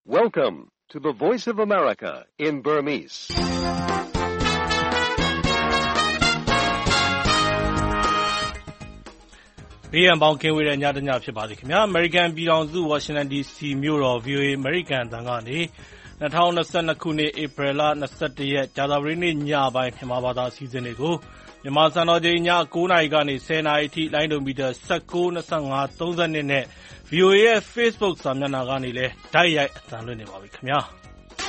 Welcome to the Voice of America in Burmese. ။ဘေးရန်ပေါင်းကင်းဝေးတဲ့ညတညဖြစ်ပါစေခင်ဗျာ။ American ပြည်ထောင်စု Washington DC မြို့တော် VOA American အသံကနေ2022ခုနှစ် April လ21ရက်ကြာသပတေးနေ့ညပိုင်းမြန်မာဘာသာအစီအစဉ်တွေကိုမြန်မာစံတော်ချိန်ည9:00နာရီကနေ10:00နာရီအထိလိုင်းဒိုမီတာ19, 25, 32နဲ့ VOA ရဲ့ Facebook စာမျက်နှာကနေလည်းတိုက်ရိုက်အသံလွှင့်နေပါပြီခင်ဗျာ။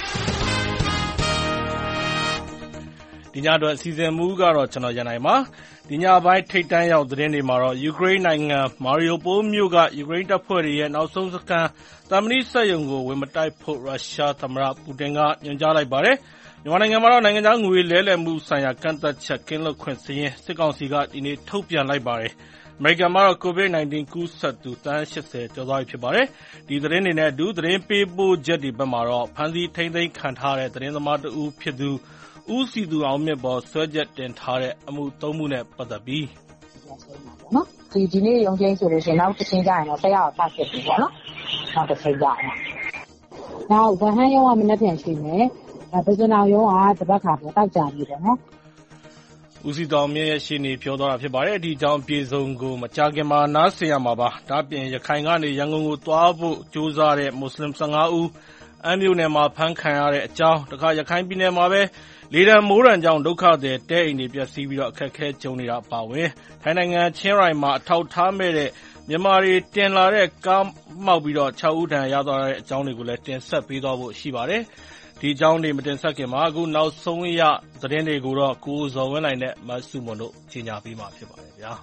ဒီညအတွက်အစီအစဉ်မူကတော့ကျွန်တော်ရန်နိုင်ပါ။ဒီညပိုင်းထိပ်တန်းရောက်သတင်းတွေမှာတော့ယူကရိန်းနိုင်ငံမာရီယိုပိုမြို့ကယူကရိန်းတပ်ဖွဲ့တွေရဲ့နောက်ဆုံးစခန်းသံမဏိစက်ရုံကိုဝင်မတိုက်ဖို့ရုရှားသမ္မတပူတင်ကညွှန်ကြားလိုက်ပါတယ်။မြန်မာနိုင်ငံမှာတော့နိုင်ငံခြားငွေလဲလှယ်မှုဆိုင်ရာကန့်သတ်ချက်ကင်းလွတ်ခွင့်စာရင်းစစ်ကောင်စီကဒီနေ့ထုတ်ပြန်လိုက်ပါတယ်။အမေရိကန်မှာတော့ COVID-19 ကူးစက်သူသန်း80ကျော်သွားပြီဖြစ်ပါတယ်။ဒီသတင်းတွေနဲ့အတူသတင်းပေးပို့ချက်တွေဘက်မှာတော့ဖမ်းဆီးထိန်းသိမ်းခံထားတဲ့သတင်းသမားတဦးဖြစ်သူဦးစီသူအောင်မြင့်ပေါ်ဆွဲချက်တင်ထားတဲ့အမှု3မှုနဲ့ပတ်သက်ပြီးနော်ဒီနေ့ရုံးချင်းဆိုလို့ရှိရင်နောက်တစ်ချိန်ကျရင်တော့ဆက်ရအောင်ဖတ်ဖြစ်ပြီပေါ့နော်နောက်တစ်ချိန်ကျရင်နောက်ဗဟန်းရုံးကမနေ့ပြန်ရှိမယ်ပဇွန်အောင်ရုံးကတပတ်ခါပေါ့တောက်ကြပြီပေါ့နော်ဦးစီသူအောင်မြင့်ရဲ့ရှင်းနေပြောသွားတာဖြစ်ပါတယ်ဒီအကြောင်းပြေဆုံးကိုမကြခင်မှာနားဆင်ရမှာပါဒါပြင်ရခိုင်ကနေရန်ကုန်ကိုသွားဖို့ကြိုးစားတဲ့မွတ်စလင်15ဦးအမ်းမြို့နယ်မှာဖမ်းခံရတဲ့အကြောင်းတခါရခိုင်ပြည်နယ်မှာပဲလေဒံမိုးရံကြောင့်ဒုက္ခသည်တဲအိမ်တွေပျက်စီးပြီးတော့အခက်အခဲကြုံနေတာအပါအဝင်ထိုင်းနိုင်ငံချင်းရိုင်မှာအထောက်ထားမဲ့တဲ့မြန်မာတွေတင်လာတဲ့ကားမှောက်ပြီးတော့6ဦးထံရသွားတဲ့အကြောင်းတွေကိုလည်းတင်ဆက်ပေးသွားဖို့ရှိပါတယ်ဒီအကြောင်းတွေမတင်ဆက်ခင်မှာအခုနောက်ဆုံးရသတင်းတွေကိုတော့ကိုဇော်ဝင်းနိုင်နဲ့မဆုမွန်တို့ကြီးညာပေးမှာဖြစ်ပါတယ်ဗျာ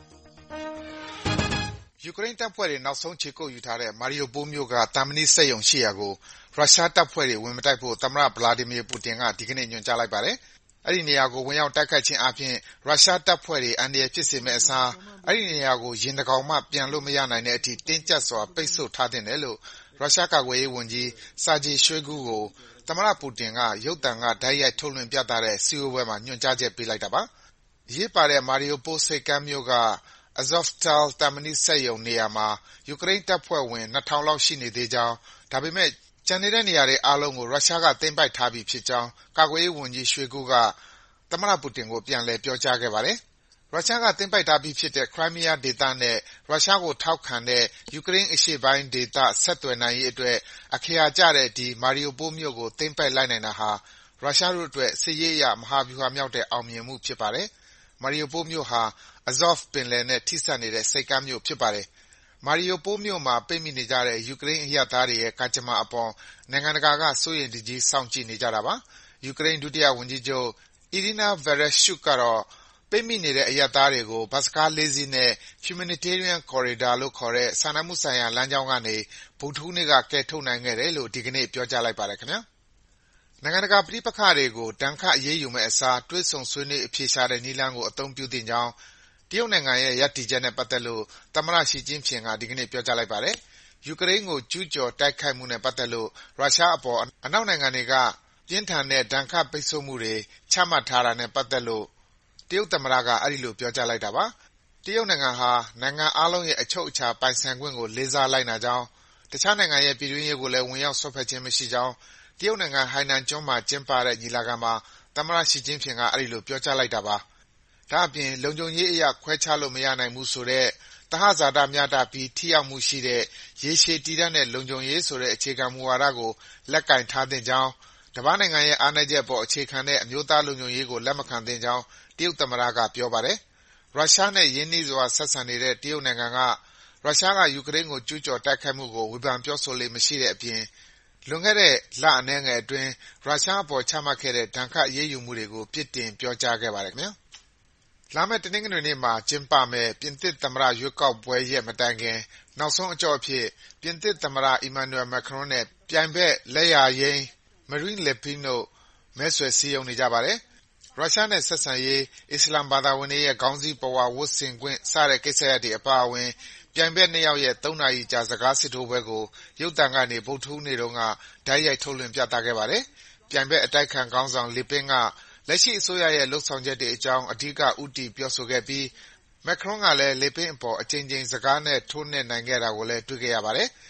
ယူကရိန်းတပ်ဖွဲ့တွေနောက်ဆုံးခြေကုပ်ယူထားတဲ့မာရီယိုပိုမြို့ကသံမဏိစက်ရုံရှိရာကိုရုရှားတပ်ဖွဲ့တွေဝင်မတိုက်ဖို့သမ္မတဗလာဒီမီယာပူတင်ကဒီကနေ့ညွှန်ကြားလိုက်ပါတယ်။အဲဒီနေရာကိုဝင်ရောက်တိုက်ခိုက်ခြင်းအပြင်ရုရှားတပ်ဖွဲ့တွေအန္တရာယ်ဖြစ်စေမယ့်အစားအဲဒီနေရာကိုရင်တကောင်မှပြန်လို့မရနိုင်တဲ့အထိတင်းကျပ်စွာပိတ်ဆို့ထားသင့်တယ်လို့ရုရှားကာကွယ်ရေးဝန်ကြီးစာဂျီရွှေဂူးကိုသမ္မတပူတင်ကရုပ်သံကတိုက်ရိုက်ထုတ်လွှင့်ပြသတဲ့စည်းဝေးပွဲမှာညွှန်ကြားချက်ပေးလိုက်တာပါ။အရေးပါတဲ့မာရီယိုပိုဆိပ်ကမ်းမြို့ကAzovstal သံမဏိစက်ရုံနေရာမှာယူကရိန်းတပ်ဖွဲ့ဝင် 2000 လောက်ရှိနေသေးကြောင်းဒါပေမဲ့ကျန်နေတဲ့နေရာတွေအားလုံးကိုရုရှားကသိမ်းပိုက်ထားပြီဖြစ်ကြောင်းကာကွယ်ရေးဝန်ကြီးရွှေဂူးကသမ္မတပူတင်ကိုပြန်လည်ပြောကြားခဲ့ပါတယ်။ရုရှားကသိမ်းပိုက်ထားပြီးဖြစ်တဲ့ခရိုင်းမီးယားဒေသနဲ့ရုရှားကိုထောက်ခံတဲ့ယူကရိန်းအရှေ့ပိုင်းဒေသဆက်သွယ်နိုင်ရေးအတွက်အခရာကျတဲ့ဒီမာရီယိုပိုမြို့ကိုသိမ်းပိုက်လိုက်နိုင်တာဟာရုရှားတို့အတွက်စစ်ရေးအရမဟာဗျူဟာမြောက်တဲ့အောင်မြင်မှုဖြစ်ပါတယ်။မာရီယိုပိုမြို့ဟာ Azov ပင်လယ်နဲ့ထိစပ်နေတဲ့ဆိပ်ကမ်းမြို့ဖြစ်ပါတယ်။မာရီယိုပိုမြို့မှာပိတ်မိနေကြတဲ့ယူကရိန်းအရပ်သားတွေရဲ့ကံကြမ္မာအပေါ်နိုင်ငံတကာကစိုးရိမ်တကြီးစောင့်ကြည့်နေကြတာပါ။ယူကရိန်းဒုတိယဝန်ကြီးချုပ် Iryna Vereshchuk ကတော့ပိတ်မိနေတဲ့အရပ်သားတွေကိုဘတ်စ်ကား4စီးနဲ့ Humanitarian Corridor လို့ခေါ်တဲ့စာနာမှုဆိုင်ရာလမ်းကြောင်းကနေဗုဒ္ဓဟူးနေ့ကကယ်ထုတ်နိုင်ခဲ့တယ်လို့ဒီကနေ့ပြောကြားလိုက်ပါတယ်ခင်ဗျာ။နိုင်ငံတကာပဋိပက္ခတွေကိုဒဏ်ခတ်အရေးယူမယ့်အစားတွေ့ဆုံဆွေးနွေးအဖြေရှာတဲ့နည်းလမ်းကိုအသုံးပြုသင့်ကြောင်းတရုတ်နိုင်ငံရဲ့ရပ်တည်ချက်နဲ့ပတ်သက်လို့သမ္မတရှီကျင်းဖျင်ကဒီကနေ့ပြောကြားလိုက်ပါတယ်။ယူကရိန်းကိုကျူးကျော်တိုက်ခိုက်မှုနဲ့ပတ်သက်လို့ရုရှားအပေါ်အနောက်နိုင်ငံတွေကပြင်းထန်တဲ့ဒဏ်ခတ်ပိတ်ဆို့မှုတွေချမှတ်ထားတာနဲ့ပတ်သက်လို့တရုတ်သမ္မတကအဲဒီလိုပြောကြားလိုက်တာပါ။တရုတ်နိုင်ငံဟာနိုင်ငံအားလုံးရဲ့အချုပ်အခြာပိုင်ဆိုင်ခွင့်ကိုလေးစားလိုက်နာကြောင်းတခြားနိုင်ငံရဲ့ပြည်တွင်းရေးကိုလည်းဝင်ရောက်စွက်ဖက်ခြင်းမရှိကြောင်းတရုတ်နိုင်ငံဟိုင်နန်ကျွန်းမှာကျင်းပတဲ့ညီလာခံမှာသမ္မတရှီကျင်းဖျင်ကအဲဒီလိုပြောကြားလိုက်တာပါ။ဒါ့အပြင်လုံခြုံရေးအရခွဲခြားလို့မရနိုင်ဘူးဆိုတဲ့သဟဇာတမျှတပြီးထိရောက်မှုရှိတဲ့ရေရှည်တည်တံ့တဲ့လုံခြုံရေးဆိုတဲ့အခြေခံမူဝါဒကိုလက်ကိုင်ထားသင့်ကြောင်းတပါးနိုင်ငံရဲ့အားနည်းချက်အပေါ်အခြေခံတဲ့အမျိုးသားလုံခြုံရေးကိုလက်မခံသင့်ကြောင်းတရုတ်သမ္မတကပြောပါတယ်။ရုရှားနဲ့ရင်းနှီးစွာဆက်ဆံနေတဲ့တရုတ်နိုင်ငံကရုရှားကယူကရိန်းကိုကျူးကျော်တိုက်ခိုက်မှုကိုဝေဖန်ပြောဆိုလေ့မရှိတဲ့အပြင်လွန်ခဲ့တဲ့လအနည်းငယ်အတွင်းရုရှားအပေါ်ချမှတ်ခဲ့တဲ့ဒဏ်ခတ်အရေးယူမှုတွေကိုပြစ်တင်ပြောကြားခဲ့ပါတယ်ခင်ဗျာ။လာမယ့်တနင်္ဂနွေနေ့မှာကျင်းပမယ့်ပြင်သစ်သမ္မတရွေးကောက်ပွဲရက်မတိုင်ခင်နောက်ဆုံးအကြော့အဖြစ်ပြင်သစ်သမ္မတ Emmanuel Macron နဲ့ပြိုင်ဘက်လက်ယာယိမ်း Marine Le Pen တို့မဲဆွယ်စည်းရုံးနေကြပါတယ်။ရုရှားနဲ့ဆက်ဆံရေး၊အစ္စလာမ်ဘာသာဝင်တွေရဲ့ခေါင်းစည်းပုဝါဝတ်ဆင်ခွင့်စတဲ့ကိစ္စရပ်တွေအပါအဝင်ပြိုင်ဘက်2ယောက်ရဲ့3နာရီကြာစကားစစ်ထိုးပွဲကိုရုပ်သံကနေဗုဒ္ဓဟူးနေ့တုန်းကတိုက်ရိုက်ထုတ်လွှင့်ပြသခဲ့ပါတယ်။ပြိုင်ဘက်အတိုက်အခံခေါင်းဆောင် Le Pen ကလက်ရှိအစိုးရရဲ့လုပ်ဆောင်ချက်တွေအကြောင်းအဓိကဦးတည်ပြောဆိုခဲ့ပြီး Macron ကလည်းLe Pen အပေါ်အကြိမ်ကြိမ်စကားနဲ့ထိုးနှက်နိုင်ခဲ့တာကိုလည်းတွေ့ခဲ့ရပါတယ်။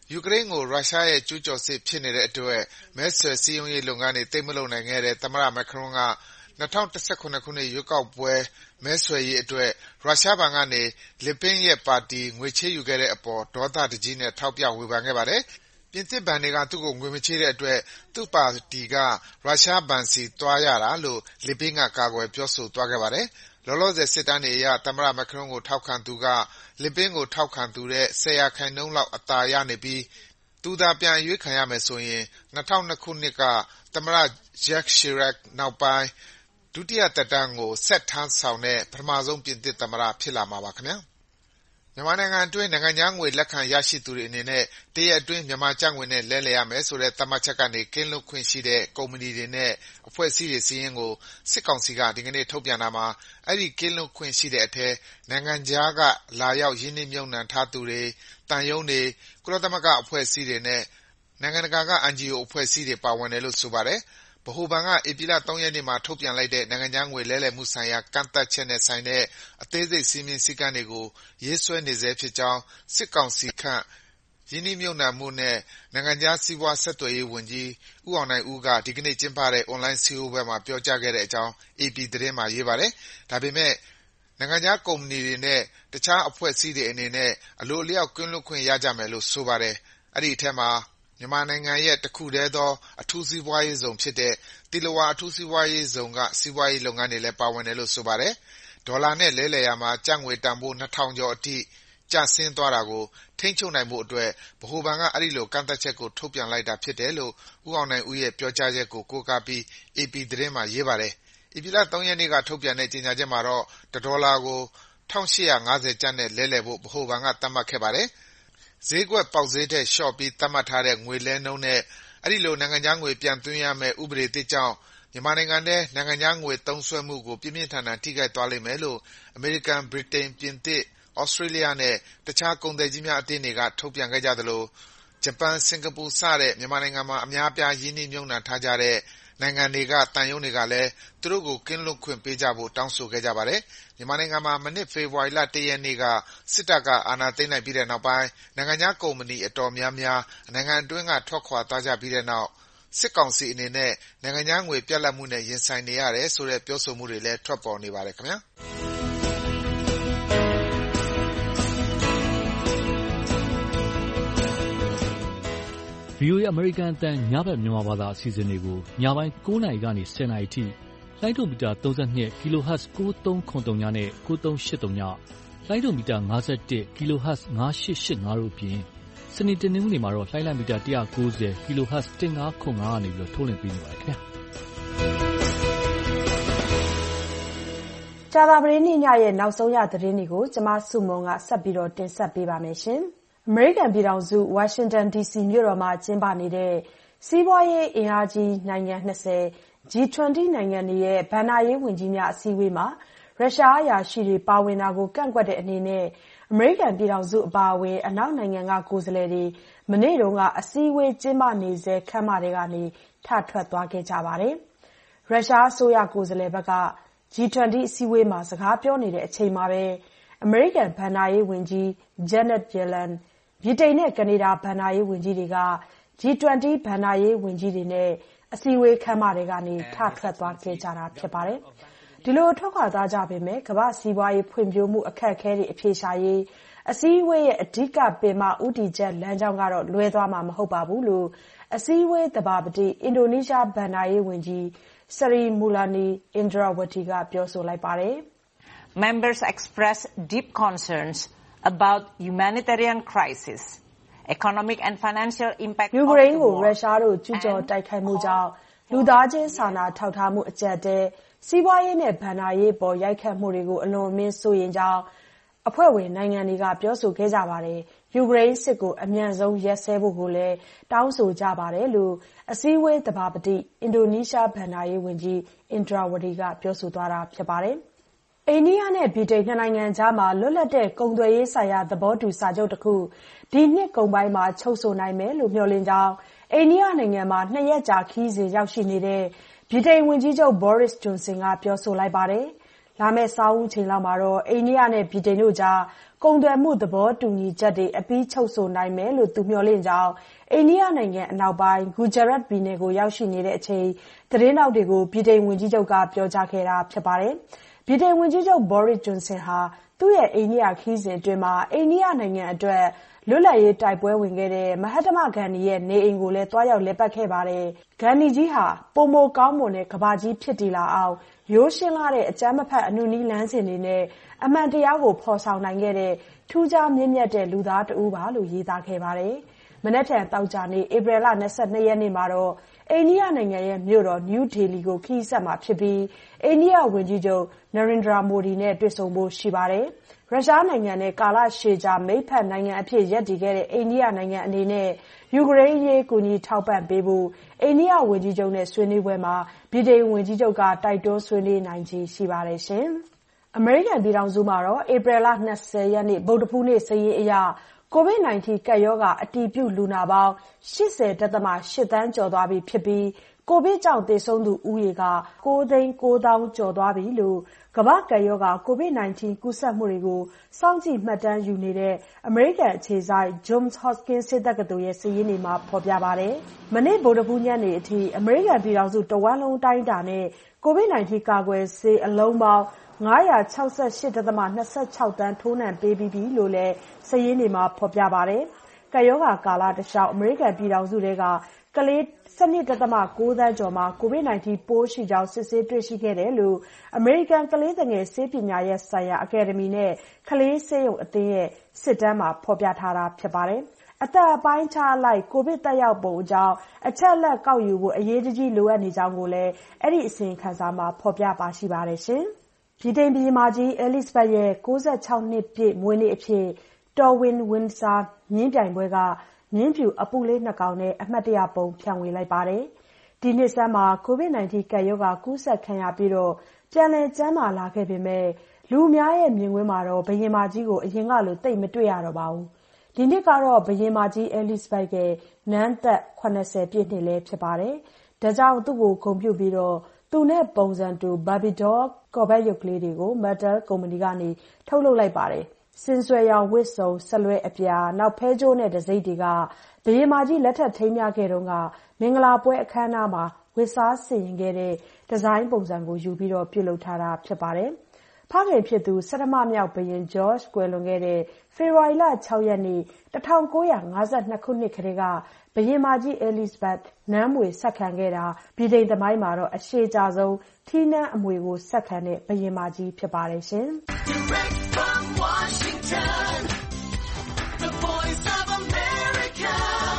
ယူကရိန်းကိုရုရှားရဲ့ကျူးကျော်စစ်ဖြစ်နေတဲ့အတွက်မဲဆွယ်စည်းရုံးရေးလုပ်ငန်းတွေသိပ်မလုပ်နိုင်ခဲ့တဲ့သမ္မတ Macron က2017 ခုနှစ်ရွေးကောက်ပွဲမဲဆွယ်ရေးအတွက်ရုရှားဘဏ်ကနေ Le Pen ရဲ့ပါတီငွေချေးယူခဲ့တဲ့အပေါ်ဒေါသတကြီးနဲ့ထောက်ပြဝေဖန်ခဲ့ပါတယ်။ပြင်သစ်ဘဏ်တွေကသူ့ကိုငွေမချေးတဲ့အတွက်သူ့ပါတီကရုရှားဘဏ်ဆီသွားရတာလို့ Le Pen ကကာကွယ်ပြောဆိုသွားခဲ့ပါတယ်။လောလောဆယ်စစ်တမ်းတွေအရသမ္မတ Macron ကိုထောက်ခံသူက Le Pen ကိုထောက်ခံသူတဲ့ 10% လောက်အသာရနေပြီးသူသာပြန်အရွေးခံရမယ်ဆိုရင်2002 ခုနှစ်ကသမ္မတ Jacques Chirac နောက်ပိုင်းဒုတိယသက်တမ်းကိုဆက်ထမ်းဆောင်တဲ့ပထမဆုံးပြင်သစ်သမ္မတဖြစ်လာမှာပါခင်ဗျာ။မြန်မာနိုင်ငံအတွင်းနိုင်ငံခြားငွေလက်ခံရရှိသူတွေအနေနဲ့တရက်အတွင်းမြန်မာကျပ်ငွေနဲ့လဲလှယ်ရမယ်ဆိုတဲ့သတ်မှတ်ချက်ကနေကင်းလွတ်ခွင့်ရှိတဲ့ကုမ္ပဏီတွေနဲ့အဖွဲ့အစည်းတွေစာရင်းကိုစစ်ကောင်စီကဒီကနေ့ထုတ်ပြန်တာမှာအဲဒီကင်းလွတ်ခွင့်ရှိတဲ့အထဲနိုင်ငံခြားကလာရောက်ရင်းနှီးမြှုပ်နှံထားသူတွေ၊သံရုံးတွေ၊ကုလသမဂ္ဂအဖွဲ့အစည်းတွေနဲ့နိုင်ငံတကာက NGO အဖွဲ့အစည်းတွေပါဝင်တယ်လို့ဆိုပါတယ်။ဗဟိုဘဏ်ကဧပြီလ 3 ရက်နေ့မှာထုတ်ပြန်လိုက်တဲ့နိုင်ငံခြားငွေလဲလှယ်မှုဆိုင်ရာကန့်သတ်ချက်နဲ့ဆိုင်တဲ့အသေးစိတ်စည်းမျဉ်းစည်းကမ်းတွေကိုရေးဆွဲနေဆဲဖြစ်ကြောင်းစစ်ကောင်စီခန့်ရင်းနှီးမြှုပ်နှံမှုနဲ့နိုင်ငံခြားစီးပွားဆက်သွယ်ရေးဝန်ကြီးဦးအောင်နိုင်ဦးကဒီကနေ့ကျင်းပတဲ့အွန်လိုင်းစည်းဝေးပွဲမှာပြောကြားခဲ့တဲ့အကြောင်း AP သတင်းမှာရေးပါတယ်။ဒါပေမဲ့နိုင်ငံခြားကုမ္ပဏီတွေနဲ့တခြားအဖွဲ့အစည်းတွေအနေနဲ့အလိုအလျောက်ကင်းလွတ်ခွင့်ရကြမယ်လို့ဆိုပါတယ်။အဲဒီအထဲမှာမြန်မာနိုင်ငံရဲ့တခုတည်းသောအထူးစီးပွားရေးဇုံဖြစ်တဲ့သီလဝါအထူးစီးပွားရေးဇုံကစီးပွားရေးလုပ်ငန်းတွေလည်းပါဝင်တယ်လို့ဆိုပါတယ်။ဒေါ်လာနဲ့လဲလှယ်ရာမှာကျပ်ငွေတန်ဖိုး 2,000 ကျော်အထိကျဆင်းသွားတာကိုထိန်းချုပ်နိုင်ဖို့အတွက်ဗဟိုဘဏ်ကအဲဒီလိုကန့်သတ်ချက်ကိုထုတ်ပြန်လိုက်တာဖြစ်တယ်လို့ဦးအောင်နိုင်ဦးရဲ့ပြောကြားချက်ကိုကိုးကားပြီး AP သတင်းမှာရေးပါတယ်။ဧပြီလ 3 ရက်နေ့ကထုတ်ပြန်တဲ့ကြေညာချက်မှာတော့1ဒေါ်လာကို1850ကျပ်နဲ့လဲလှယ်ဖို့ဗဟိုဘဏ်ကသတ်မှတ်ခဲ့ပါတယ်။ဈေးကွက်ပေါက်ဈေးထက်လျှော့ပြီးသတ်မှတ်ထားတဲ့ငွေလဲနှုန်းနဲ့အဲဒီလိုနိုင်ငံခြားငွေပြန်သွင်းရမယ့်ဥပဒေသစ်ကြောင့်မြန်မာနိုင်ငံထဲနိုင်ငံခြားငွေသုံးစွဲမှုကိုပြင်းပြင်းထန်ထန်ထိခိုက်သွားလိမ့်မယ်လို့အမေရိကန်၊ဗြိတိန်၊ပြင်သစ်၊ဩစတြေးလျနဲ့တခြားကုန်သည်ကြီးများအသင်းတွေကထုတ်ပြန်ခဲ့ကြသလိုဂျပန်၊စင်ကာပူစတဲ့မြန်မာနိုင်ငံမှာအများအပြားရင်းနှီးမြှုပ်နှံထားကြတဲ့နိုင်ငံတွေကသံရုံးတွေကလည်းသူတို့ကိုကင်းလွတ်ခွင့်ပေးကြဖို့တောင်းဆိုခဲ့ကြပါတယ်။မြန်မာနိုင်ငံမှာမနှစ်ဖေဖော်ဝါရီလ 1 ရက်နေ့ကစစ်တပ်ကအာဏာသိမ်းလိုက်ပြီးတဲ့နောက်ပိုင်းနိုင်ငံခြားကုမ္ပဏီအတော်များများနိုင်ငံအတွင်းကထွက်ခွာသွားကြပြီးတဲ့နောက်စစ်ကောင်စီအနေနဲ့နိုင်ငံခြားငွေပြတ်လပ်မှုနဲ့ရင်ဆိုင်နေရတယ်ဆိုတဲ့ပြောဆိုမှုတွေလည်းထွက်ပေါ်နေပါတယ်ခင်ဗျာ။ VOA အမေရိကန်အသံညဘက်မြန်မာဘာသာအစီအစဉ်တွေကိုညပိုင်း9 နာရီကနေ10 နာရီထိလိုင်းဒိုမီတာ32 kHz 9373ညနဲ့ 9383ညလိုင်းဒိုမီတာ51 kHz 9885တို့အပြင်စနေတနင်္ဂနွေမှာတော့လိုင်းလံမီတာ190 kHz 1505ကနေပြီးထုတ်လွှင့်ပေးနေပါတယ်ခင်ဗျာကြာသပတေးနေ့ညရဲ့နောက်ဆုံးရသတင်းတွေကိုကျမစုမုံကဆက်ပြီးတော့တင်ဆက်ပေးပါမယ်ရှင်။အမေရိကန်ပြည်ထောင်စုဝါရှင်တန် DC မြို့တော်မှာကျင်းပနေတဲ့စီးပွားရေးအင်အားကြီးနိုင်ငံ20 G20 နိုင်ငံတွေရဲ့ဘဏ္ဍာရေးဝန်ကြီးများအစည်းအဝေးမှာရုရှားအရာရှိတွေပါဝင်တာကိုကန့်ကွက်တဲ့အနေနဲ့အမေရိကန်ပြည်ထောင်စုအပါအဝင်အနောက်နိုင်ငံကကိုယ်စားလှယ်တွေမနေ့တုန်းကအစည်းအဝေးကျင်းပနေဆဲခန်းမတွေကနေထထွက်သွားခဲ့ကြပါတယ်။ရုရှားအစိုးရကိုယ်စားလှယ်ဘက်က G20 အစည်းအဝေးမှာစကားပြောနေတဲ့အချိန်မှာပဲအမေရိကန်ဘဏ္ဍာရေးဝန်ကြီး Janet Yellenဗြိတိန်နဲ့ကနေဒါဘဏ္ဍာရေးဝန်ကြီးတွေက G20 ဘဏ္ဍာရေးဝန်ကြီးတွေနဲ့အစည်းအဝေးခန်းမတွေကနေထထွက်သွားခဲ့ကြတာဖြစ်ပါတယ်။ဒီလိုထွက်ခွာသွားကြပေမဲ့ကမ္ဘာ့စီးပွားရေးဖွံ့ဖြိုးမှုအခက်အခဲတွေအဖြေရှာရေးအစည်းအဝေးရဲ့အဓိကပင်မဦးတည်ချက်လမ်းကြောင်းကတော့လွဲသွားမှာမဟုတ်ပါဘူးလို့အစည်းအဝေးသဘာပတိအင်ဒိုနီးရှားဘဏ္ဍာရေးဝန်ကြီး Sri Mulyani Indrawati ကပြောဆိုလိုက်ပါတယ်။ Members expressed deep concerns about humanitarian crisis, economic and financial impact of the war. ယူကရိန်းကိုရုရှားတို့ကျူးကျော်တိုက်ခိုက်မှုကြောင့်လူသားချင်းစာနာထောက်ထားမှုအကျပ်အတည်းစီးပွားရေးနဲ့ဘဏ္ဍာရေးပေါ်ရိုက်ခတ်မှုတွေကိုအလွန်အမင်းစိုးရိမ်ကြောင်းအဖွဲ့ဝင်နိုင်ငံတွေကပြောဆိုခဲ့ကြပါတယ်။ယူကရိန်းစစ်ကိုအမြန်ဆုံးရပ်စဲဖို့ကိုလည်းတောင်းဆိုကြပါတယ်လို့အစည်းအဝေးသဘာပတိအင်ဒိုနီးရှားဘဏ္ဍာရေးဝန်ကြီး Indrawati ကပြောဆိုသွားတာဖြစ်ပါတယ်။အိန္ဒိယနဲ့ဗြိတိန်နှစ်နိုင်ငံကြားမှာလွတ်လပ်တဲ့ကုန်သွယ်ရေးဆိုင်ရာသဘောတူစာချုပ်တစ်ခုဒီနှစ်ကုန်ပိုင်းမှာချုပ်ဆိုနိုင်မယ်လို့မျှော်လင့်ကြောင်းအိန္ဒိယနိုင်ငံမှာ2 ရက်ကြာခရီးစဉ်ရောက်ရှိနေတဲ့ဗြိတိန်ဝန်ကြီးချုပ် Boris Johnson ကပြောဆိုလိုက်ပါတယ်။လာမယ့်ဆောင်းဦးချိန်လောက်မှာတော့အိန္ဒိယနဲ့ဗြိတိန်တို့ကြားကုန်သွယ်မှုသဘောတူညီချက်တွေအပြီးချုပ်ဆိုနိုင်မယ်လို့သူမျှော်လင့်ကြောင်းအိန္ဒိယနိုင်ငံအနောက်ပိုင်းဂူဂျာရတ်ပြည်နယ်ကိုရောက်ရှိနေတဲ့အချိန်သတင်းတောက်တွေကိုဗြိတိန်ဝန်ကြီးချုပ်ကပြောကြားခဲ့တာဖြစ်ပါတယ်။ဗြိတိန်ဝန်ကြီးချုပ်ဘော်ရစ်ဂျွန်ဆင်ဟာသူ့ရဲ့အိန္ဒိယခရီးစဉ်အတွင်းမှာအိန္ဒိယနိုင်ငံအတွက်လွတ်လပ်ရေးတိုက်ပွဲဝင်ခဲ့တဲ့မဟတ္တမဂန္ဒီရဲ့နေအိမ်ကိုလည်းတွားရောက်လည်ပတ်ခဲ့ပါတယ်။ဂန္ဒီကြီးဟာပိုမိုကောင်းမွန်တဲ့ကမ္ဘာကြီးဖြစ်တည်လာအောင်ရိုးရှင်းလာတဲ့အကြမ်းမဖက်အနုနည်းလမ်းစဉ်တွေနဲ့အမှန်တရားကိုဖော်ဆောင်နိုင်ခဲ့တဲ့ထူးခြားမြင့်မြတ်တဲ့လူသားတဦးပါလို့ရေးသားခဲ့ပါတယ်။မနက်ဖြန်သောကြာနေ့ဧပြီလ22ရက်နေ့မှာတော့အိန္ဒိယနိုင်ငံရဲ့မြို့တော်နယူးဒေလီကိုခရီးဆက်မှာဖြစ်ပြီးအိန္ဒိယဝန်ကြီးချုပ်နရိန္ဒရာမိုဒီနဲ့တွေ့ဆုံဖို့ရှိပါတယ်။ရုရှားနိုင်ငံနဲ့ကာလရှည်ကြာမိတ်ဖက်နိုင်ငံအဖြစ်ရပ်တည်ခဲ့တဲ့အိန္ဒိယနိုင်ငံအနေနဲ့ယူကရိန်းရေးကူညီထောက်ပံ့ပေးဖို့အိန္ဒိယဝန်ကြီးချုပ်နဲ့ဆွေးနွေးပွဲမှာဗြိတိန်ဝန်ကြီးချုပ်ကတိုက်တွန်းဆွေးနွေးနိုင်ခြေရှိပါတယ်ရှင်။အမေရိကန်ပြည်ထောင်စုမှာတော့ဧပြီလ20ရက်နေ့ဗုဒ္ဓဖူးနေ့စာရင်းအရCOVID-19 ကပ်ရောဂါအတည်ပြုလူနာပေါင်း 80.8 သန်းကျော်သွားပြီဖြစ်ပြီးကိုဗစ်ကြောင့်သေဆုံးသူဦးရေက 9,900,000 ကျော်သွားပြီလို့ကမ္ဘာ့ကပ်ရောဂါ COVID-19 ကူးစက်မှုတွေကိုစောင့်ကြည့်မှတ်တမ်းယူနေတဲ့အမေရိကန်အခြေစိုက် Johns Hopkins ဆေးတက္ကသိုလ်ရဲ့စာရင်းတွေမှာဖော်ပြပါတယ်။မနေ့ဗုဒ္ဓဖူးညနေအထိအမေရိကန်ပြည်ထောင်စုတဝန်းလုံးအတိုင်းအတာနဲ့ COVID-19 ကာကွယ်ဆေးအလုံးပေါင်း 568.26 သန်းထိုးနှံပေးပြီးပြီလို့လည်းစာရင်းတွေမှာဖော်ပြပါတယ်။ကပ်ရောဂါကာလတလျှောက်အမေရိကန်ပြည်ထောင်စုထဲကကလေး 12.9 သန်းကျော်မှာ COVID-19 ပိုးရှိကြောင်းစစ်ဆေးတွေ့ရှိခဲ့တယ်လို့အမေရိကန်ကလေးသူငယ်ဆေးပညာရပ်ဆိုင်ရာအကယ်ဒမီနဲ့ကလေးဆေးရုံအသင်းရဲ့စစ်တမ်းမှာဖော်ပြထားတာဖြစ်ပါတယ်။အသက်အပိုင်းခြားအလိုက်ကိုဗစ်သက်ရောက်ပုံအကြောင်းအချက်အလက်ကောက်ယူဖို့အရေးတကြီးလိုအပ်နေကြောင်းကိုလည်းအဲ့ဒီအစီရင်ခံစာမှာဖော်ပြပါရှိပါတယ်ရှင်။ဗြိတိန်ဘုရင်မကြီးအဲလိဇဘက်ရဲ့96နှစ်ပြည့်မွေးနေ့အဖြစ်တော်ဝင်ဝင်းစားမြင်းပြိုင်ပွဲကမြင်းဖြူအပူလေး2ကောင်နဲ့အမှတ်တရပုံဖြန့်ဝေလိုက်ပါတယ်။ဒီနှစ်ဆန်းမှာ COVID-19 ကပ်ရောဂါကူးစက်ခံရပြီးတော့ပြန်လည်ကျန်းမာလာခဲ့ပေမဲ့လူအများရဲ့မြင်ကွင်းမှာတော့ဘုရင်မကြီးကိုအရင်ကလိုသိပ်မတွေ့ရတော့ပါဘူး။ဒီနှစ်ကတော့ဘုရင်မကြီးအဲလိဇဘက်ရဲ့နန်းသက်80ပြည့်နှစ်လည်းဖြစ်ပါတယ်။ဒါကြောင့်သူ့ကိုဂုဏ်ပြုပြီးတော့သူနဲ့ပုံစံတူ Barbie doll ကော်ဘက်ရုပ်ကလေးတွေကို Mattel ကုမ္ပဏီကနေထုတ်လုပ်လိုက်ပါတယ်။စင်ဆွယ်ရောင်ဝတ်စုံဆက်လွဲအပြာနောက်ဖဲကြိုးနဲ့တံဆိပ်တွေကဘုရင်မကြီးလက်ထပ်ထိမ်းမြခဲ့တုန်းကမင်္ဂလာပွဲအခမ်းအနားမှာဝတ်စားဆင်ရင်ခဲ့တဲ့ဒီဇိုင်းပုံစံကိုယူပြီးတော့ပြုလုပ်ထားတာဖြစ်ပါတယ်။ဖခင်ဖြစ်သူဆဌမမြောက်ဘုရင်ဂျော့ကွယ်လွန်ခဲ့တဲ့ဖေဖော်ဝါရီလ6ရက်နေ့1952ခုနှစ်ကတည်းကဘုရင်မကြီးအဲလိဇဘက်နန်းမွေဆက်ခံခဲ့တာဗြိတိန်သမိုင်းမှာတော့အရှည်ကြာဆုံးထီးနန်းအမွေကိုဆက်ခံတဲ့ဘုရင်မကြီးဖြစ်ပါတယ်ရှင်။ The Voice of America,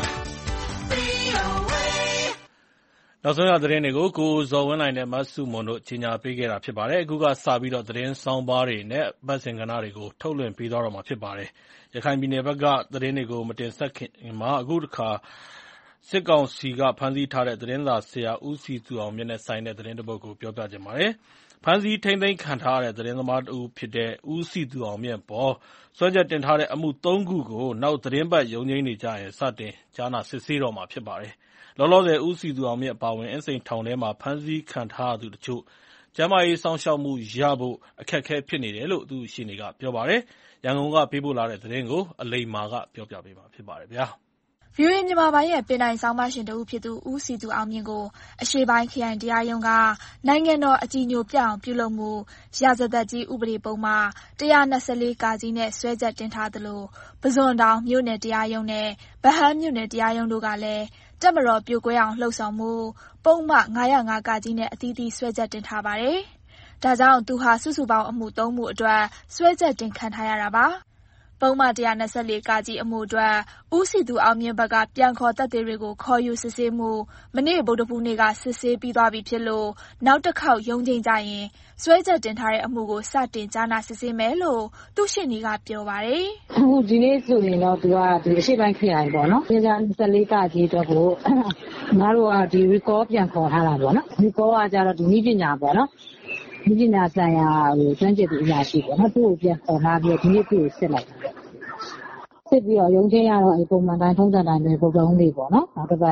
VOA နောက်ဆုံးရသတင်းတွေကိုကိုဇော်ဝင်းနိုင်နဲ့မဆုမွန်တို့ကြီးညာပေးခဲ့တာဖြစ်ပါတယ်။အခုကစပြီးတော့သတင်းဆောင်းပါးတွေနဲ့ပတ်စင်ကဏ္ဍတွေကိုထုတ်လွှင့်ပေးသွားတော့မှာဖြစ်ပါတယ်။ရခိုင်ပြည်နယ်ဘက်ကသတင်းတွေကိုမတင်ဆက်ခင်မှာအခုတစ်ခါစစ်ကောင်စီကဖမ်းဆီးထားတဲ့သတင်းစာဆရာဦးစီသူအောင်မြင့်နဲ့ဆိုင်တဲ့သတင်းတစ်ပုဒ်ကိုပြောပြချင်ပါတယ်။ဖမ်းဆီးထိန်းသိမ်းခံထားရတဲ့သတင်းသမားတဦးဖြစ်တဲ့ဦးစီသူအောင်မြင့်ပေါ်စွဲချက်တင်ထားတဲ့အမှု3ခုကိုနောက်သတင်းပတ်ရုံးချိန်းနေကြရင်စတင်ကြားနာစစ်ဆေးတော့မှာဖြစ်ပါတယ်။လောလောဆယ်ဦးစီသူအောင်မြင့်အပါအဝင်အင်းစိန်ထောင်ထဲမှာဖမ်းဆီးခံထားရသူတချို့ကျန်းမာရေးစောင့်ရှောက်မှုရဖို့အခက်အခဲဖြစ်နေတယ်လို့သူ့ရှေ့နေကပြောပါတယ်။ရန်ကုန်ကပေးပို့လာတဲ့သတင်းကိုအလိမ္မာကပြောပြပေးမှာဖြစ်ပါတယ်ဗျာ။ VOA မြန်မာပိုင်းရဲ့ပင်တိုင်ဆောင်းပါရှင်တဦးဖြစ်သူဦးစီသူအောင်မြင့်ကိုအရှေ့ပိုင်းခရိုင်တရားရုံးကနိုင်ငံတော်အကြည်ညိုပျက်အောင်ပြုလုပ်မှုရာဇသတ်ကြီးဥပဒေပုံမှာ124 ကကြီးနဲ့စွဲချက်တင်ထားသလိုပုဇွန်တောင်မြို့နယ်တရားရုံးနဲ့ဗဟန်းမြို့နယ်တရားရုံးတို့ကလည်းတပ်မတော်ပြိုကွဲအောင်လှုံ့ဆော်မှုပုံမှ905 ကကြီးနဲ့အသီးသီးစွဲချက်တင်ထားပါတယ်။ဒါကြောင့်သူဟာစုစုပေါင်းအမှု3မှုအတွက်စွဲချက်တင်ခံထားရတာပါ။ပုံမှန်124 ကကြီးအမှုအတွက်ဦးစီသူအောင်မြင့်ဘက်ကပြန်ခေါ်သက်သေတွေကိုခေါ်ယူစစ်ဆေးမှုမနေ့ဗုဒ္ဓဖူးနေ့ကစစ်ဆေးပြီးသွားပြီဖြစ်လို့နောက်တစ်ခေါက်ရုံးချိန်ကြရင်စွဲချက်တင်ထားတဲ့အမှုကိုစတင်ကြားနာစစ်ဆေးမယ်လို့သူ့ရှေ့နေကပြောပါတယ်။အခုဒီနေ့ဆိုရင်တော့သူကဒီအရှိပိုင်းခရိုင်ပေါ့နော်။124 ကကြီးအတွက်ကိုငါတို့ကဒီ recall ပြန်ခေါ်ထားတာပေါ့နော်။ recall ကကြတော့ဒီနည်းပညာပေါ့နော်။နည်းပညာဆိုင်ရာကျွမ်းကျင်သူအရာရှိပေါ့နော်။သူ့ကိုပြန်ခေါ်ထားပြီးဒီနေ့သူ့ကိုစစ်လိုက်တာ။စစ်ပြီးတော့ရုံးချင်းရတော့ပုံမှန်တိုင်းထုံးစံတိုင်းပဲပုံစံလေးပေါ့နော်နောက်တစ်ပတ်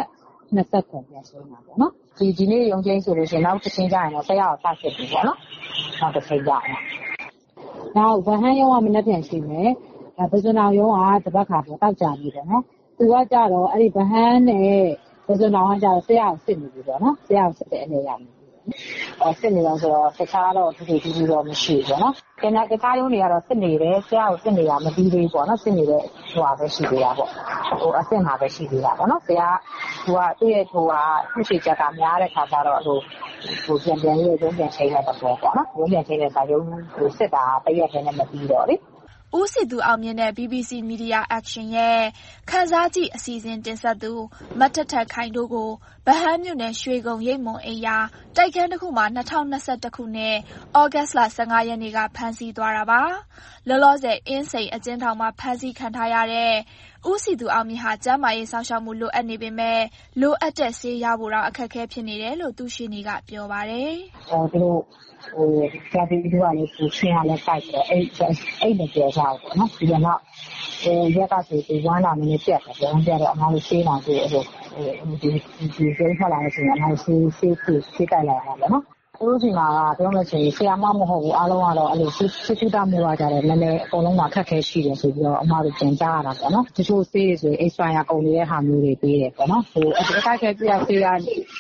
20ပြန်ဆွဲမှာပေါ့နော်ဒီနေ့ရုံးချင်းဆိုလို့ရှိရင်နောက်တစ်ချိန်ကျရင်တော့100ရောက်ဆက်ဖြစ်ပြီပေါ့နော်နောက်တစ်ချိန်ကျရင်နောက်ဗဟန်းရုံးကမနေ့ပြန်ရှိမယ်ပဇွန်အောင်ရုံးကတပတ်ခါပေါ့တောက်ကြပြီပေါ့နော်သူကကြတော့အဲ့ဒီဗဟန်းနဲ့ပဇွန်အောင်ကကြတော့100ရောက်စစ်နေပြီပေါ့နော်100ရောက်စစ်တဲ့အနေရောက်စစ်နေတော့ဆိုတော့တခြားတော့ဒီတော့မရှိဘူးပေါ့နော်။ကျန်တဲ့တခြားရုံးတွေကတော့စစ်နေတယ်ဆရာကိုစစ်နေတာမပြီးသေးဘူးပေါ့နော်စစ်နေတဲ့ဟိုပဲရှိသေးတာပေါ့အဆင့်မှာပဲရှိသေးတာပေါ့နော်ဆရာသူ့ရဲ့သူ့ရှိချက်ကများတဲ့ခါကျတော့ဟိုပြန်ရေးရုံးပြန်ချိန်ရတော့ပေါ့နော်ရုံးပြန်ချိန်တဲ့အခါရုံးစစ်တာတရက်တည်းနဲ့မပြီးတော့လေဦးစီသူအောင်မြင့်နဲ့ BBC Media Action ရဲ့ခန်းစားကြည့်အစီအစဉ်တင်ဆက်သူမတ်ထထခိုင်တို့ကိုဗဟန်းမြို့နယ်ရွှေကုံရိပ်မွန်အိမ်ယာတိုက်ခန်းတစ်ခုမှာ2021ခုနှစ်ဩဂတ်လ15ရက်နေ့ကဖမ်းဆီးသွားတာပါလောလောဆယ်အင်းစိန်အကျဉ်းထောင်မှာဖမ်းဆီးခံထားရတဲ့ဦးစီသူအောင်မြင့်ဟာကျန်းမာရေးစောင့်ရှောက်မှုလိုအပ်နေပေမဲ့လိုအပ်တဲ့ဆေးရဖို့တော့အခက်အခဲဖြစ်နေတယ်လို့သူရှိနေကပြောပါတယ်သူတို့ကျန်တဲ့လူကလည်းသူချင်းရလဲစိုက်တယ်အဲ့နဲ့ပြောကြအောင်ပေါ့နော်ဒီကတော့ရက်ကဆိုဒီဝမ်းလာမင်းပြတ်တယ်ပြန်ပြတော့အမှလို့ဆေးလာဆိုဒီဆေးခလာလို့ဆိုရင်အမှဆေးကြိုက်လာတာပေါ့နော်တို့ဒီမှာပြောမယ်ဆိုရင်ဆရာမမဟုတ်ဘူးအားလုံးကတော့အဲ့လိုစစ်စစ်တမှုရကြတယ်နည်းနည်းအကုန်လုံးမှာခက်ခဲရှိတယ်ဆိုပြီးတော့အမှတို့ပြန်ကြားရတာပေါ့နော်တချို့ဆေးတွေဆိုရင် expire ကုန်နေတဲ့ဟာမျိုးတွေပေးတယ်ပေါ့နော်ဟိုအခက်ခဲပြောက်ဆေးရ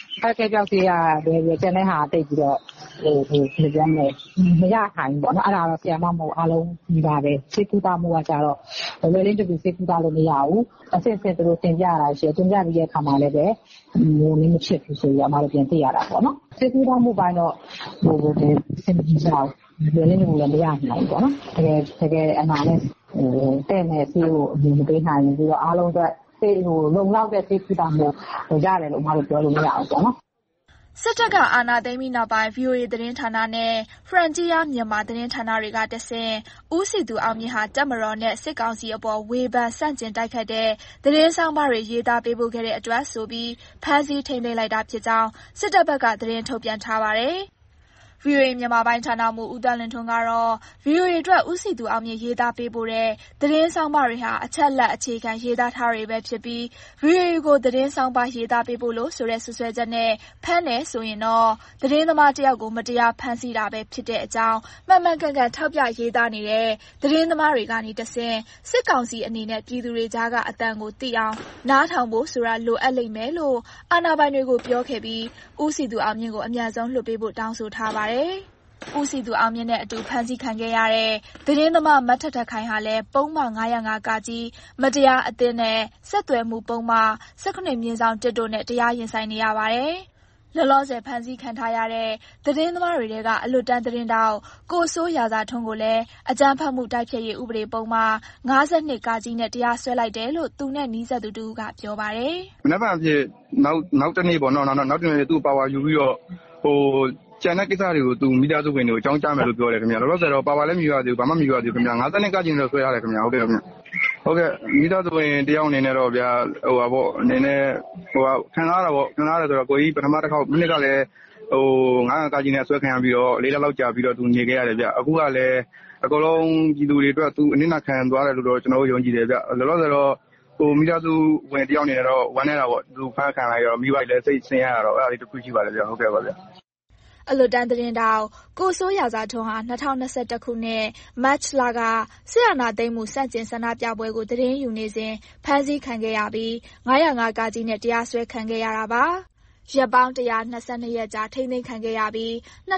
ကျန်တဲ့ဟာတိတ်ပြီးတော့ဟိုပြန်နေမရခိုင်ပေါ့နော်အဲ့ဒါတော့ဆရာမမဟုတ်အားလုံးဒီပါပဲစစ်ကူတာမှုကကြတော့လွယ်လင်းတူစစ်ကူတာလို့မရဘူးအစစ်စစ်တို့တင်ပြရတာရှိတယ်တင်ပြပြီးတဲ့အခါမှာလည်းပဲဟိုနည်းမဖြစ်ဘူးဆိုပြီးအမှတို့ပြန်သိရတာပေါ့နော်စစ်ကူတာမှုပိုင်းတော့ဟိုစင်ပြီးကြောက်လွယ်လင်းတူလည်းမရနိုင်ဘူးပေါ့နော်တကယ်အမှလည်းတဲ့နဲ့ဆေးကိုအမြင်မပေးနိုင်ဘူးပြီးတော့အားလုံးအတွက်ဆေးဟိုလုံလောက်တဲ့ဆေးကူတာမှုရတယ်လို့အမှတို့ပြောလို့မရဘူးပေါ့နော်စစ်တပ်ကအာဏာသိမ်းပြီးနောက်ပိုင်း VOA သတင်းဌာနနဲ့ Frontier မြန်မာသတင်းဌာနတွေကတဆင့်ဦးစီသူအောင်မြင့်ဟာတပ်မတော်နဲ့စစ်ကောင်စီအပေါ်ဝေဖန်ဆန့်ကျင်တိုက်ခိုက်တဲ့သတင်းဆောင်မတွေရေးသားပေးပို့ခဲ့တဲ့အတွက်ဆိုပြီးဖမ်းဆီးထိန်းသိမ်းလိုက်တာဖြစ်ကြောင်းစစ်တပ်ဘက်ကသတင်းထုတ်ပြန်ထားပါတယ်။ VOA မြန်မာပိုင်းဌာနမှူးဦးသန်းလွင်ထွန်းကတော့ VOA အတွက်ဦးစီသူအောင်မြင့်ရေးသားပေးပို့တဲ့သတင်းဆောင်မတွေဟာအချက်လက်အခြေခံရေးသားထားတွေပဲဖြစ်ပြီး VOA ကိုသတင်းဆောင်ပါရေးသားပေးပို့လို့ဆိုတဲ့ဆွဆွဲချက်နဲ့ဖမ်းတယ်ဆိုရင်တော့သတင်းသမားတယောက်ကိုမတရားဖမ်းဆီးတာပဲဖြစ်တဲ့အကြောင်းမှန်မှန်ကန်ကန်ထောက်ပြရေးသားနေတဲ့သတင်းသမားတွေကနေတဆင့်စစ်ကောင်စီအနေနဲ့ပြည်သူတွေကြားကအသံကိုသိအောင်နားထောင်ဖို့ဆိုတာလိုအပ်လိမ့်မယ်လို့အာဏာပိုင်တွေကိုပြောခဲ့ပြီးဦးစီသူအောင်မြင့်ကိုအမြန်ဆုံးလွှတ်ပေးဖို့တောင်းဆိုထားပါတယ်ဦးစီသူအောင်မြင့်နဲ့အတူဖမ်းဆီးခံခဲ့ရတဲ့သတင်းသမားမတ်ထထခိုင်ဟာလည်းပုံမှန်905ကကြီးမတရားအသင်းနဲ့ဆက်သွယ်မှုပုံမှန်18/1တို့နဲ့တရားရင်ဆိုင်နေရပါတယ်။လောလောဆယ်ဖမ်းဆီးခံထားရတဲ့သတင်းသမားတွေထဲကအလွတ်တန်းသတင်းတောက်ကိုစိုးရာဇာထွန်းကိုလည်းအကြမ်းဖက်မှုတိုက်ဖျက်ရေးဥပဒေပုံမှန်52ကကြီးနဲ့တရားစွဲလိုက်တယ်လို့သူနဲ့နီးစပ်သူတူကပြောပါတယ်။မနက်ဖြန်ဖြစ်နောက်တစ်နေ့ပေါ့နော်နောက်တစ်နေ့သူ့ပါဝါယူပြီးတော့ဟိုကျန်တဲ့ကိစ္စတွေကိုသူမိသားစုဝင်တွေကိုအကြောင်းကြားမယ်လို့ပြောတယ်ခင်ဗျာလောလောဆယ်တော့ပါဝါလည်းမယူရသေးဘူးဘာမှမယူရသေးဘူးခင်ဗျာ52ကကြီးနဲ့ဆွဲရတယ်ခင်ဗျာဟုတ်ကဲ့ခင်ဗျာဟုတ်ကဲ့မိသားစုဝင်တယောက်အနေနဲ့တော့ဗျာဟိုပါပေါ့အနေနဲ့ဟိုခံရတာပေါ့ခံရတယ်ဆိုတော့ကိုကြီးပထမတစ်ခေါက်မိနစ်ကလည်းဟို9ကကြီးနဲ့ဆွဲခံရပြီးတော့4လလောက်ကြာပြီးတော့သူနေခဲ့ရတယ်ဗျအခုကလည်းအကုန်လုံးပြည်သူတွေအတွက်သူအနစ်နာခံသွားတယ်လို့တော့ကျွန်တော်တို့ယုံကြည်တယ်ဗျလောလောဆယ်တော့ဟိုမိသားစုဝင်တယောက်အနေနဲ့တော့ဝမ်းနေတာပေါ့သူဖမ်းခံလိုက်တော့မိဘလည်းစိတ်ဆင်းရတာတော့အဲ့ဒါလေးတစ်ခုရှိပါတယ်ဗျဟုတ်ကဲ့ပါဗျအလွတ်တန်းသတင်းတောက်ကိုစိုးရာဇာထွန်းဟာ2021ခုနှစ်မတ်လကစစ်အာဏာသိမ်းမှုစန့်ကျင်ဆန္ဒပြပွဲကိုသတင်းယူနေစဉ်ဖမ်းဆီးခံခဲ့ရပြီး905ကကြီးနဲ့တရားစွဲခံခဲ့ရတာပါ။ရက်ပေါင်း122ရက်ကြာထိန်းသိမ်းခံခဲ့ရပြီး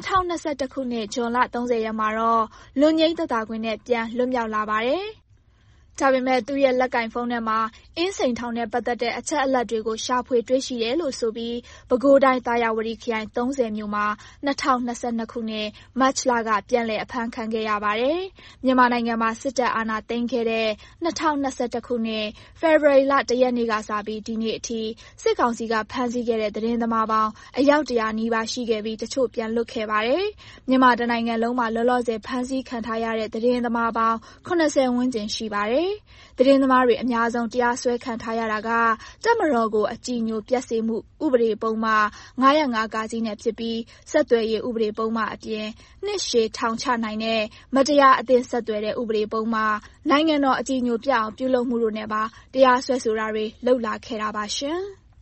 2021ခုနှစ်ဇွန်လ30ရက်မှာတော့လွတ်ငြိမ်းသက်သာခွင့်နဲ့ပြန်လွတ်မြောက်လာပါတယ်။ဒါပေမဲ့သူ့ရဲ့လက်ကင်ဖုန်းထဲမှာအင်းစိန်ထောင်နဲ့ပတ်သက်တဲ့အချက်အလက်တွေကိုရှာဖွေတွေ့ရှိတယ်လို့ဆိုပြီးပဲခူးတိုင်းသာယာဝတီခရိုင်30မြို့မှာ2022ခုနှစ်မတ်လကပြန်လည်အဖမ်းခံခဲ့ရပါတယ်။မြန်မာနိုင်ငံမှာစစ်တပ်အာဏာသိမ်းခဲ့တဲ့2021ခုနှစ်ဖေဖော်ဝါရီလ1ရက်နေ့ကစပြီးဒီနေ့အထိစစ်ကောင်စီကဖမ်းဆီးခဲ့တဲ့သတင်းသမားပေါင်းအယောက်100နီးပါးရှိခဲ့ပြီးတချို့ပြန်လွတ်ခဲ့ပါတယ်။မြန်မာတိုင်းနိုင်ငံလုံးမှာလောလောဆယ်ဖမ်းဆီးခံထားရတဲ့သတင်းသမားပေါင်း80ဝန်းကျင်ရှိပါတယ်။သတင်းသမားတွေအများဆုံးတရားစွဲခံထားရတာကတပ်မတော်ကိုအကြည်ညိုပျက်စေမှုဥပဒေပုံမှန်905ကကြီးနဲ့ဖြစ်ပြီးဆက်သွယ်ရေးဥပဒေပုံမှန်အပြင်နှစ်ရှည်ထောင်ချနိုင်တဲ့မတရားအသင်းဆက်သွယ်တဲ့ဥပဒေပုံမှန်နိုင်ငံတော်အကြည်ညိုပြအောင်ပြုလုပ်မှုတို့နဲ့ပါတရားစွဲဆိုတာတွေလှုပ်လာခဲ့တာပါရှင်။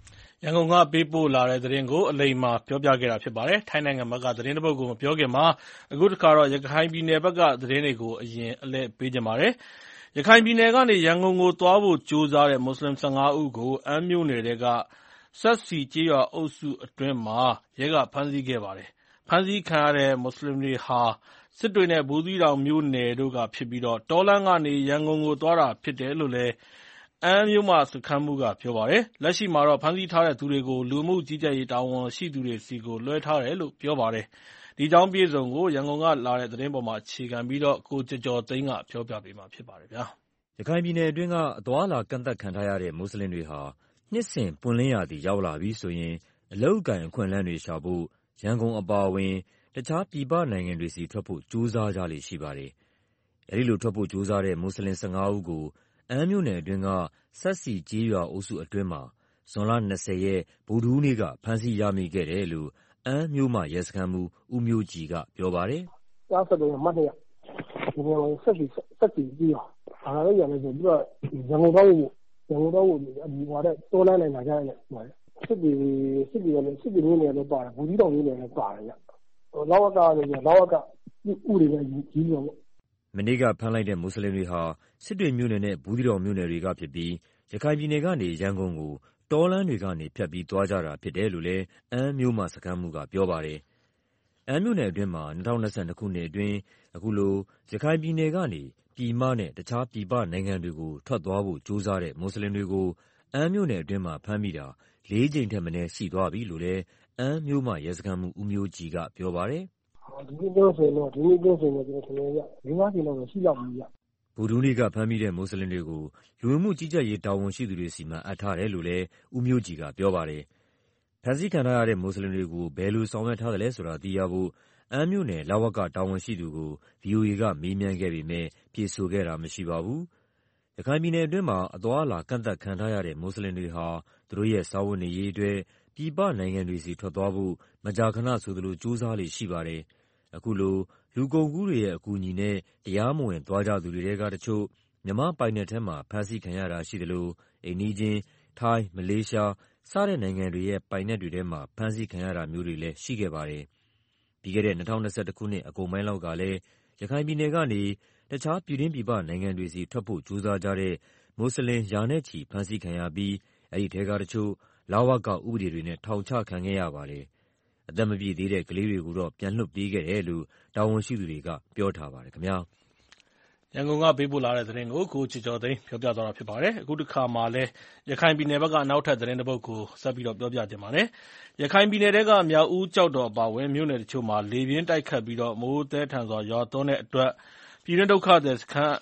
ရန်ကုန်ကပေးပို့လာတဲ့သတင်းကိုအလိမ္မာပြောပြခဲ့တာဖြစ်ပါတယ်။ထိုင်းနိုင်ငံဘက်ကသတင်းတစ်ပုဒ်ကိုမပြောခင်မှာအခုတစ်ခါတော့ရခိုင်ပြည်နယ်ဘက်ကသတင်းတွေကိုအရင်အလှည့်ပေးကြပါမယ်။ရခိုင်ပြည်နယ်ကနေရန်ကုန်ကိုသွားဖို့ကြိုးစားတဲ့မွတ်စလင်15ဦးကိုအမ်းမြို့နယ်ထဲကစက်စီကျေးရွာအုပ်စုအတွင်းမှာရဲကဖမ်းဆီးခဲ့ပါတယ်။ဖမ်းဆီးခံရတဲ့မွတ်စလင်တွေဟာစစ်တွေနဲ့ဘူးသီးတောင်မြို့နယ်တို့ကဖြစ်ပြီးတောလမ်းကနေရန်ကုန်ကိုသွားတာဖြစ်တယ်လို့လည်းအမ်းမြို့မစခန်းမှူးကပြောပါတယ်။လက်ရှိမှာတော့ဖမ်းဆီးထားတဲ့သူတွေကိုလူမှုကြီးကြပ်ရေးတာဝန်ရှိသူတွေဆီကိုလွှဲထားတယ်လို့ပြောပါတယ်။ဒီအကြောင်းအပြည့်အစုံကိုရန်ကုန်ကလာတဲ့သတင်းပေါ်မှာအခြေခံပြီးကိုကျော်ကျော်သိန်းကပြောပြပေးမှာဖြစ်ပါတယ်။ရခိုင်ပြည်နယ်အတွင်းကအသွားအလာကန့်သတ်ခံထားရတဲ့မွတ်စလင်တွေဟာနှစ်စဉ်ပွင့်လင်းရာသီရောက်လာပြီဆိုရင်အလုပ်အကိုင်အခွင့်အလမ်းတွေရှာဖို့ရန်ကုန်အပါအဝင်တခြားပြည်ပနိုင်ငံတွေဆီထွက်ဖို့ကြိုးစားကြလေ့ရှိပါတယ်။အဲဒီလိုထွက်ဖို့ကြိုးစားတဲ့မွတ်စလင်15ဦးကိုအမ်းမြို့နယ်အတွင်းကစက်စီကျေးရွာအုပ်စုအတွင်းမှာဇွန်လ20ရက်ဗုဒ္ဓဟူးနေ့ကဖမ်းဆီးရမိခဲ့တယ်လို့အမ်းမြို့မရဲစခန်းမှူးဦးမျိုးကြည်ကပြောပါတယ်။ကြားစတဲ့မှတ်ရဒီနေ့စက်စီကျေးရွာအားလည်းရတယ်ဆိုပြီးတော့ရန်ကုန်တော့ဒီဟိုတဲ့တိုးလန်းနိုင်လာကြတယ်စစ်တီမျိုးနယ်လည်းပါတယ်ဘူးကြီးတောင်မျိုးနယ်လည်းပါတယ်ညလောက်ကဥတွေလည်းကြီးရောမနေ့ကဖမ်းလိုက်တဲ့မွတ်စလင်တွေဟာစစ်တွေမြို့နယ်နဲ့ဘူးသီးတောင်မြို့နယ်တွေကဖြစ်ပြီးရခိုင်ပြည်နယ်ကနေရန်ကုန်ကိုတောလမ်းတွေကနေဖြတ်ပြီးသွားကြတာဖြစ်တယ်လို့လည်းအမ်းမြို့မစခန်းမှူးကပြောပါတယ်။အမ်းမြို့နယ်အတွင်းမှာ2022ခုနှစ်အတွင်းအခုလိုရခိုင်ပြည်နယ်ကနေပြည်မနဲ့တခြားပြည်ပနိုင်ငံတွေကိုထွက်သွားဖို့ကြိုးစားတဲ့မွတ်စလင်တွေကိုအမ်းမြို့နယ်အတွင်းမှာဖမ်းမိတာ4ကြိမ်ထက်မနည်းရှိသွားပြီလို့လည်းအမ်းမြို့မရဲစခန်းမှူးဦးမျိုးကြည်ကပြောပါတယ်။ဒီနေ့ပြောဆိုတော့ကျွန်တော်ထင်တယ်ရ5ကြိမ်လောက်ရှိလောက်ပြီဗျဗုဒ္ဓဟူးနေ့ကဖမ်းမိတဲ့မွတ်စလင်တွေကိုလူဝင်မှုကြီးကြပ်ရေးတာဝန်ရှိသူတွေစီမံအပ်ထားတယ်လို့လည်းဦးမျိုးကြည်ကပြောပါတယ်။ဖမ်းဆီးခံထားရတဲ့မွတ်စလင်တွေကိုဘယ်လိုဆောင်ရွက်ထားတယ်လဲဆိုတာသိရဖို့အမ်းမြို့နယ်လဝကတာဝန်ရှိသူကို VOA ကမေးမြန်းခဲ့ပေမဲ့ဖြေဆိုခဲ့တာမရှိပါဘူး။ရခိုင်ပြည်နယ်အတွင်းမှာအသွားအလာကန့်သတ်ခံထားရတဲ့မွတ်စလင်တွေဟာသူတို့ရဲ့စားဝတ်နေရေးအတွက်ပြည်ပနိုင်ငံတွေဆီထွက်သွားဖို့မကြာခဏဆိုသလိုကြိုးစားလေ့ရှိပါတယ်။အခုလိုလူကုန်ကူးတွေရဲ့အကူအညီနဲ့တရားမဝင်သွားကြသူတွေထဲကတချို့မြန်မာပိုင်နက်ထဲမှာဖမ်းဆီးခံရတာရှိသလိုအိမ်နီးချင်းထိုင်း၊မလေးရှားစတဲ့နိုင်ငံတွေရဲ့ပိုင်နက်တွေထဲမှာဖမ်းဆီးခံရတာမျိုးတွေလည်းရှိခဲ့ပါတယ်။ပြီးခဲ့တဲ့2021ခုနှစ်အကုန်ပိုင်းလောက်ကလည်းရခိုင်ပြည်နယ်ကနေတခြားပြည်တွင်းပြည်ပနိုင်ငံတွေဆီထွက်ဖို့ကြိုးစားကြတဲ့မွတ်စလင်ရာနဲ့ချီဖမ်းဆီးခံရပြီးအဲဒီထဲကတချို့လဝကဥပဒေတွေနဲ့ထောင်ချခံခဲ့ရပါတယ်။အသက်မပြည့်သေးတဲ့ကလေးတွေကိုတော့ပြန်လွှတ်ပေးခဲ့တယ်လို့တာဝန်ရှိသူတွေကပြောထားပါတယ်ခင်ဗျာ။ရန်ကုန်ကပေးပို့လာတဲ့သတင်းကိုကိုကျော်ကျော်သိန်းပြောပြသွားတာဖြစ်ပါတယ်။အခုတစ်ခါမှလည်းရခိုင်ပြည်နယ်ဘက်ကနောက်ထပ်သတင်းတစ်ပုဒ်ကိုဆက်ပြီးပြောပြခြင်းပါတယ်။ရခိုင်ပြည်နယ်ထဲကမြောက်ဦးကျောက်တော်အပါအဝင်မြို့နယ်တချို့မှာလေပြင်းတိုက်ခတ်ပြီးမိုးသည်းထန်စွာရွာသွန်းတဲ့အတွက်ပြည်တွင်းဒုက္ခသည်စခန်း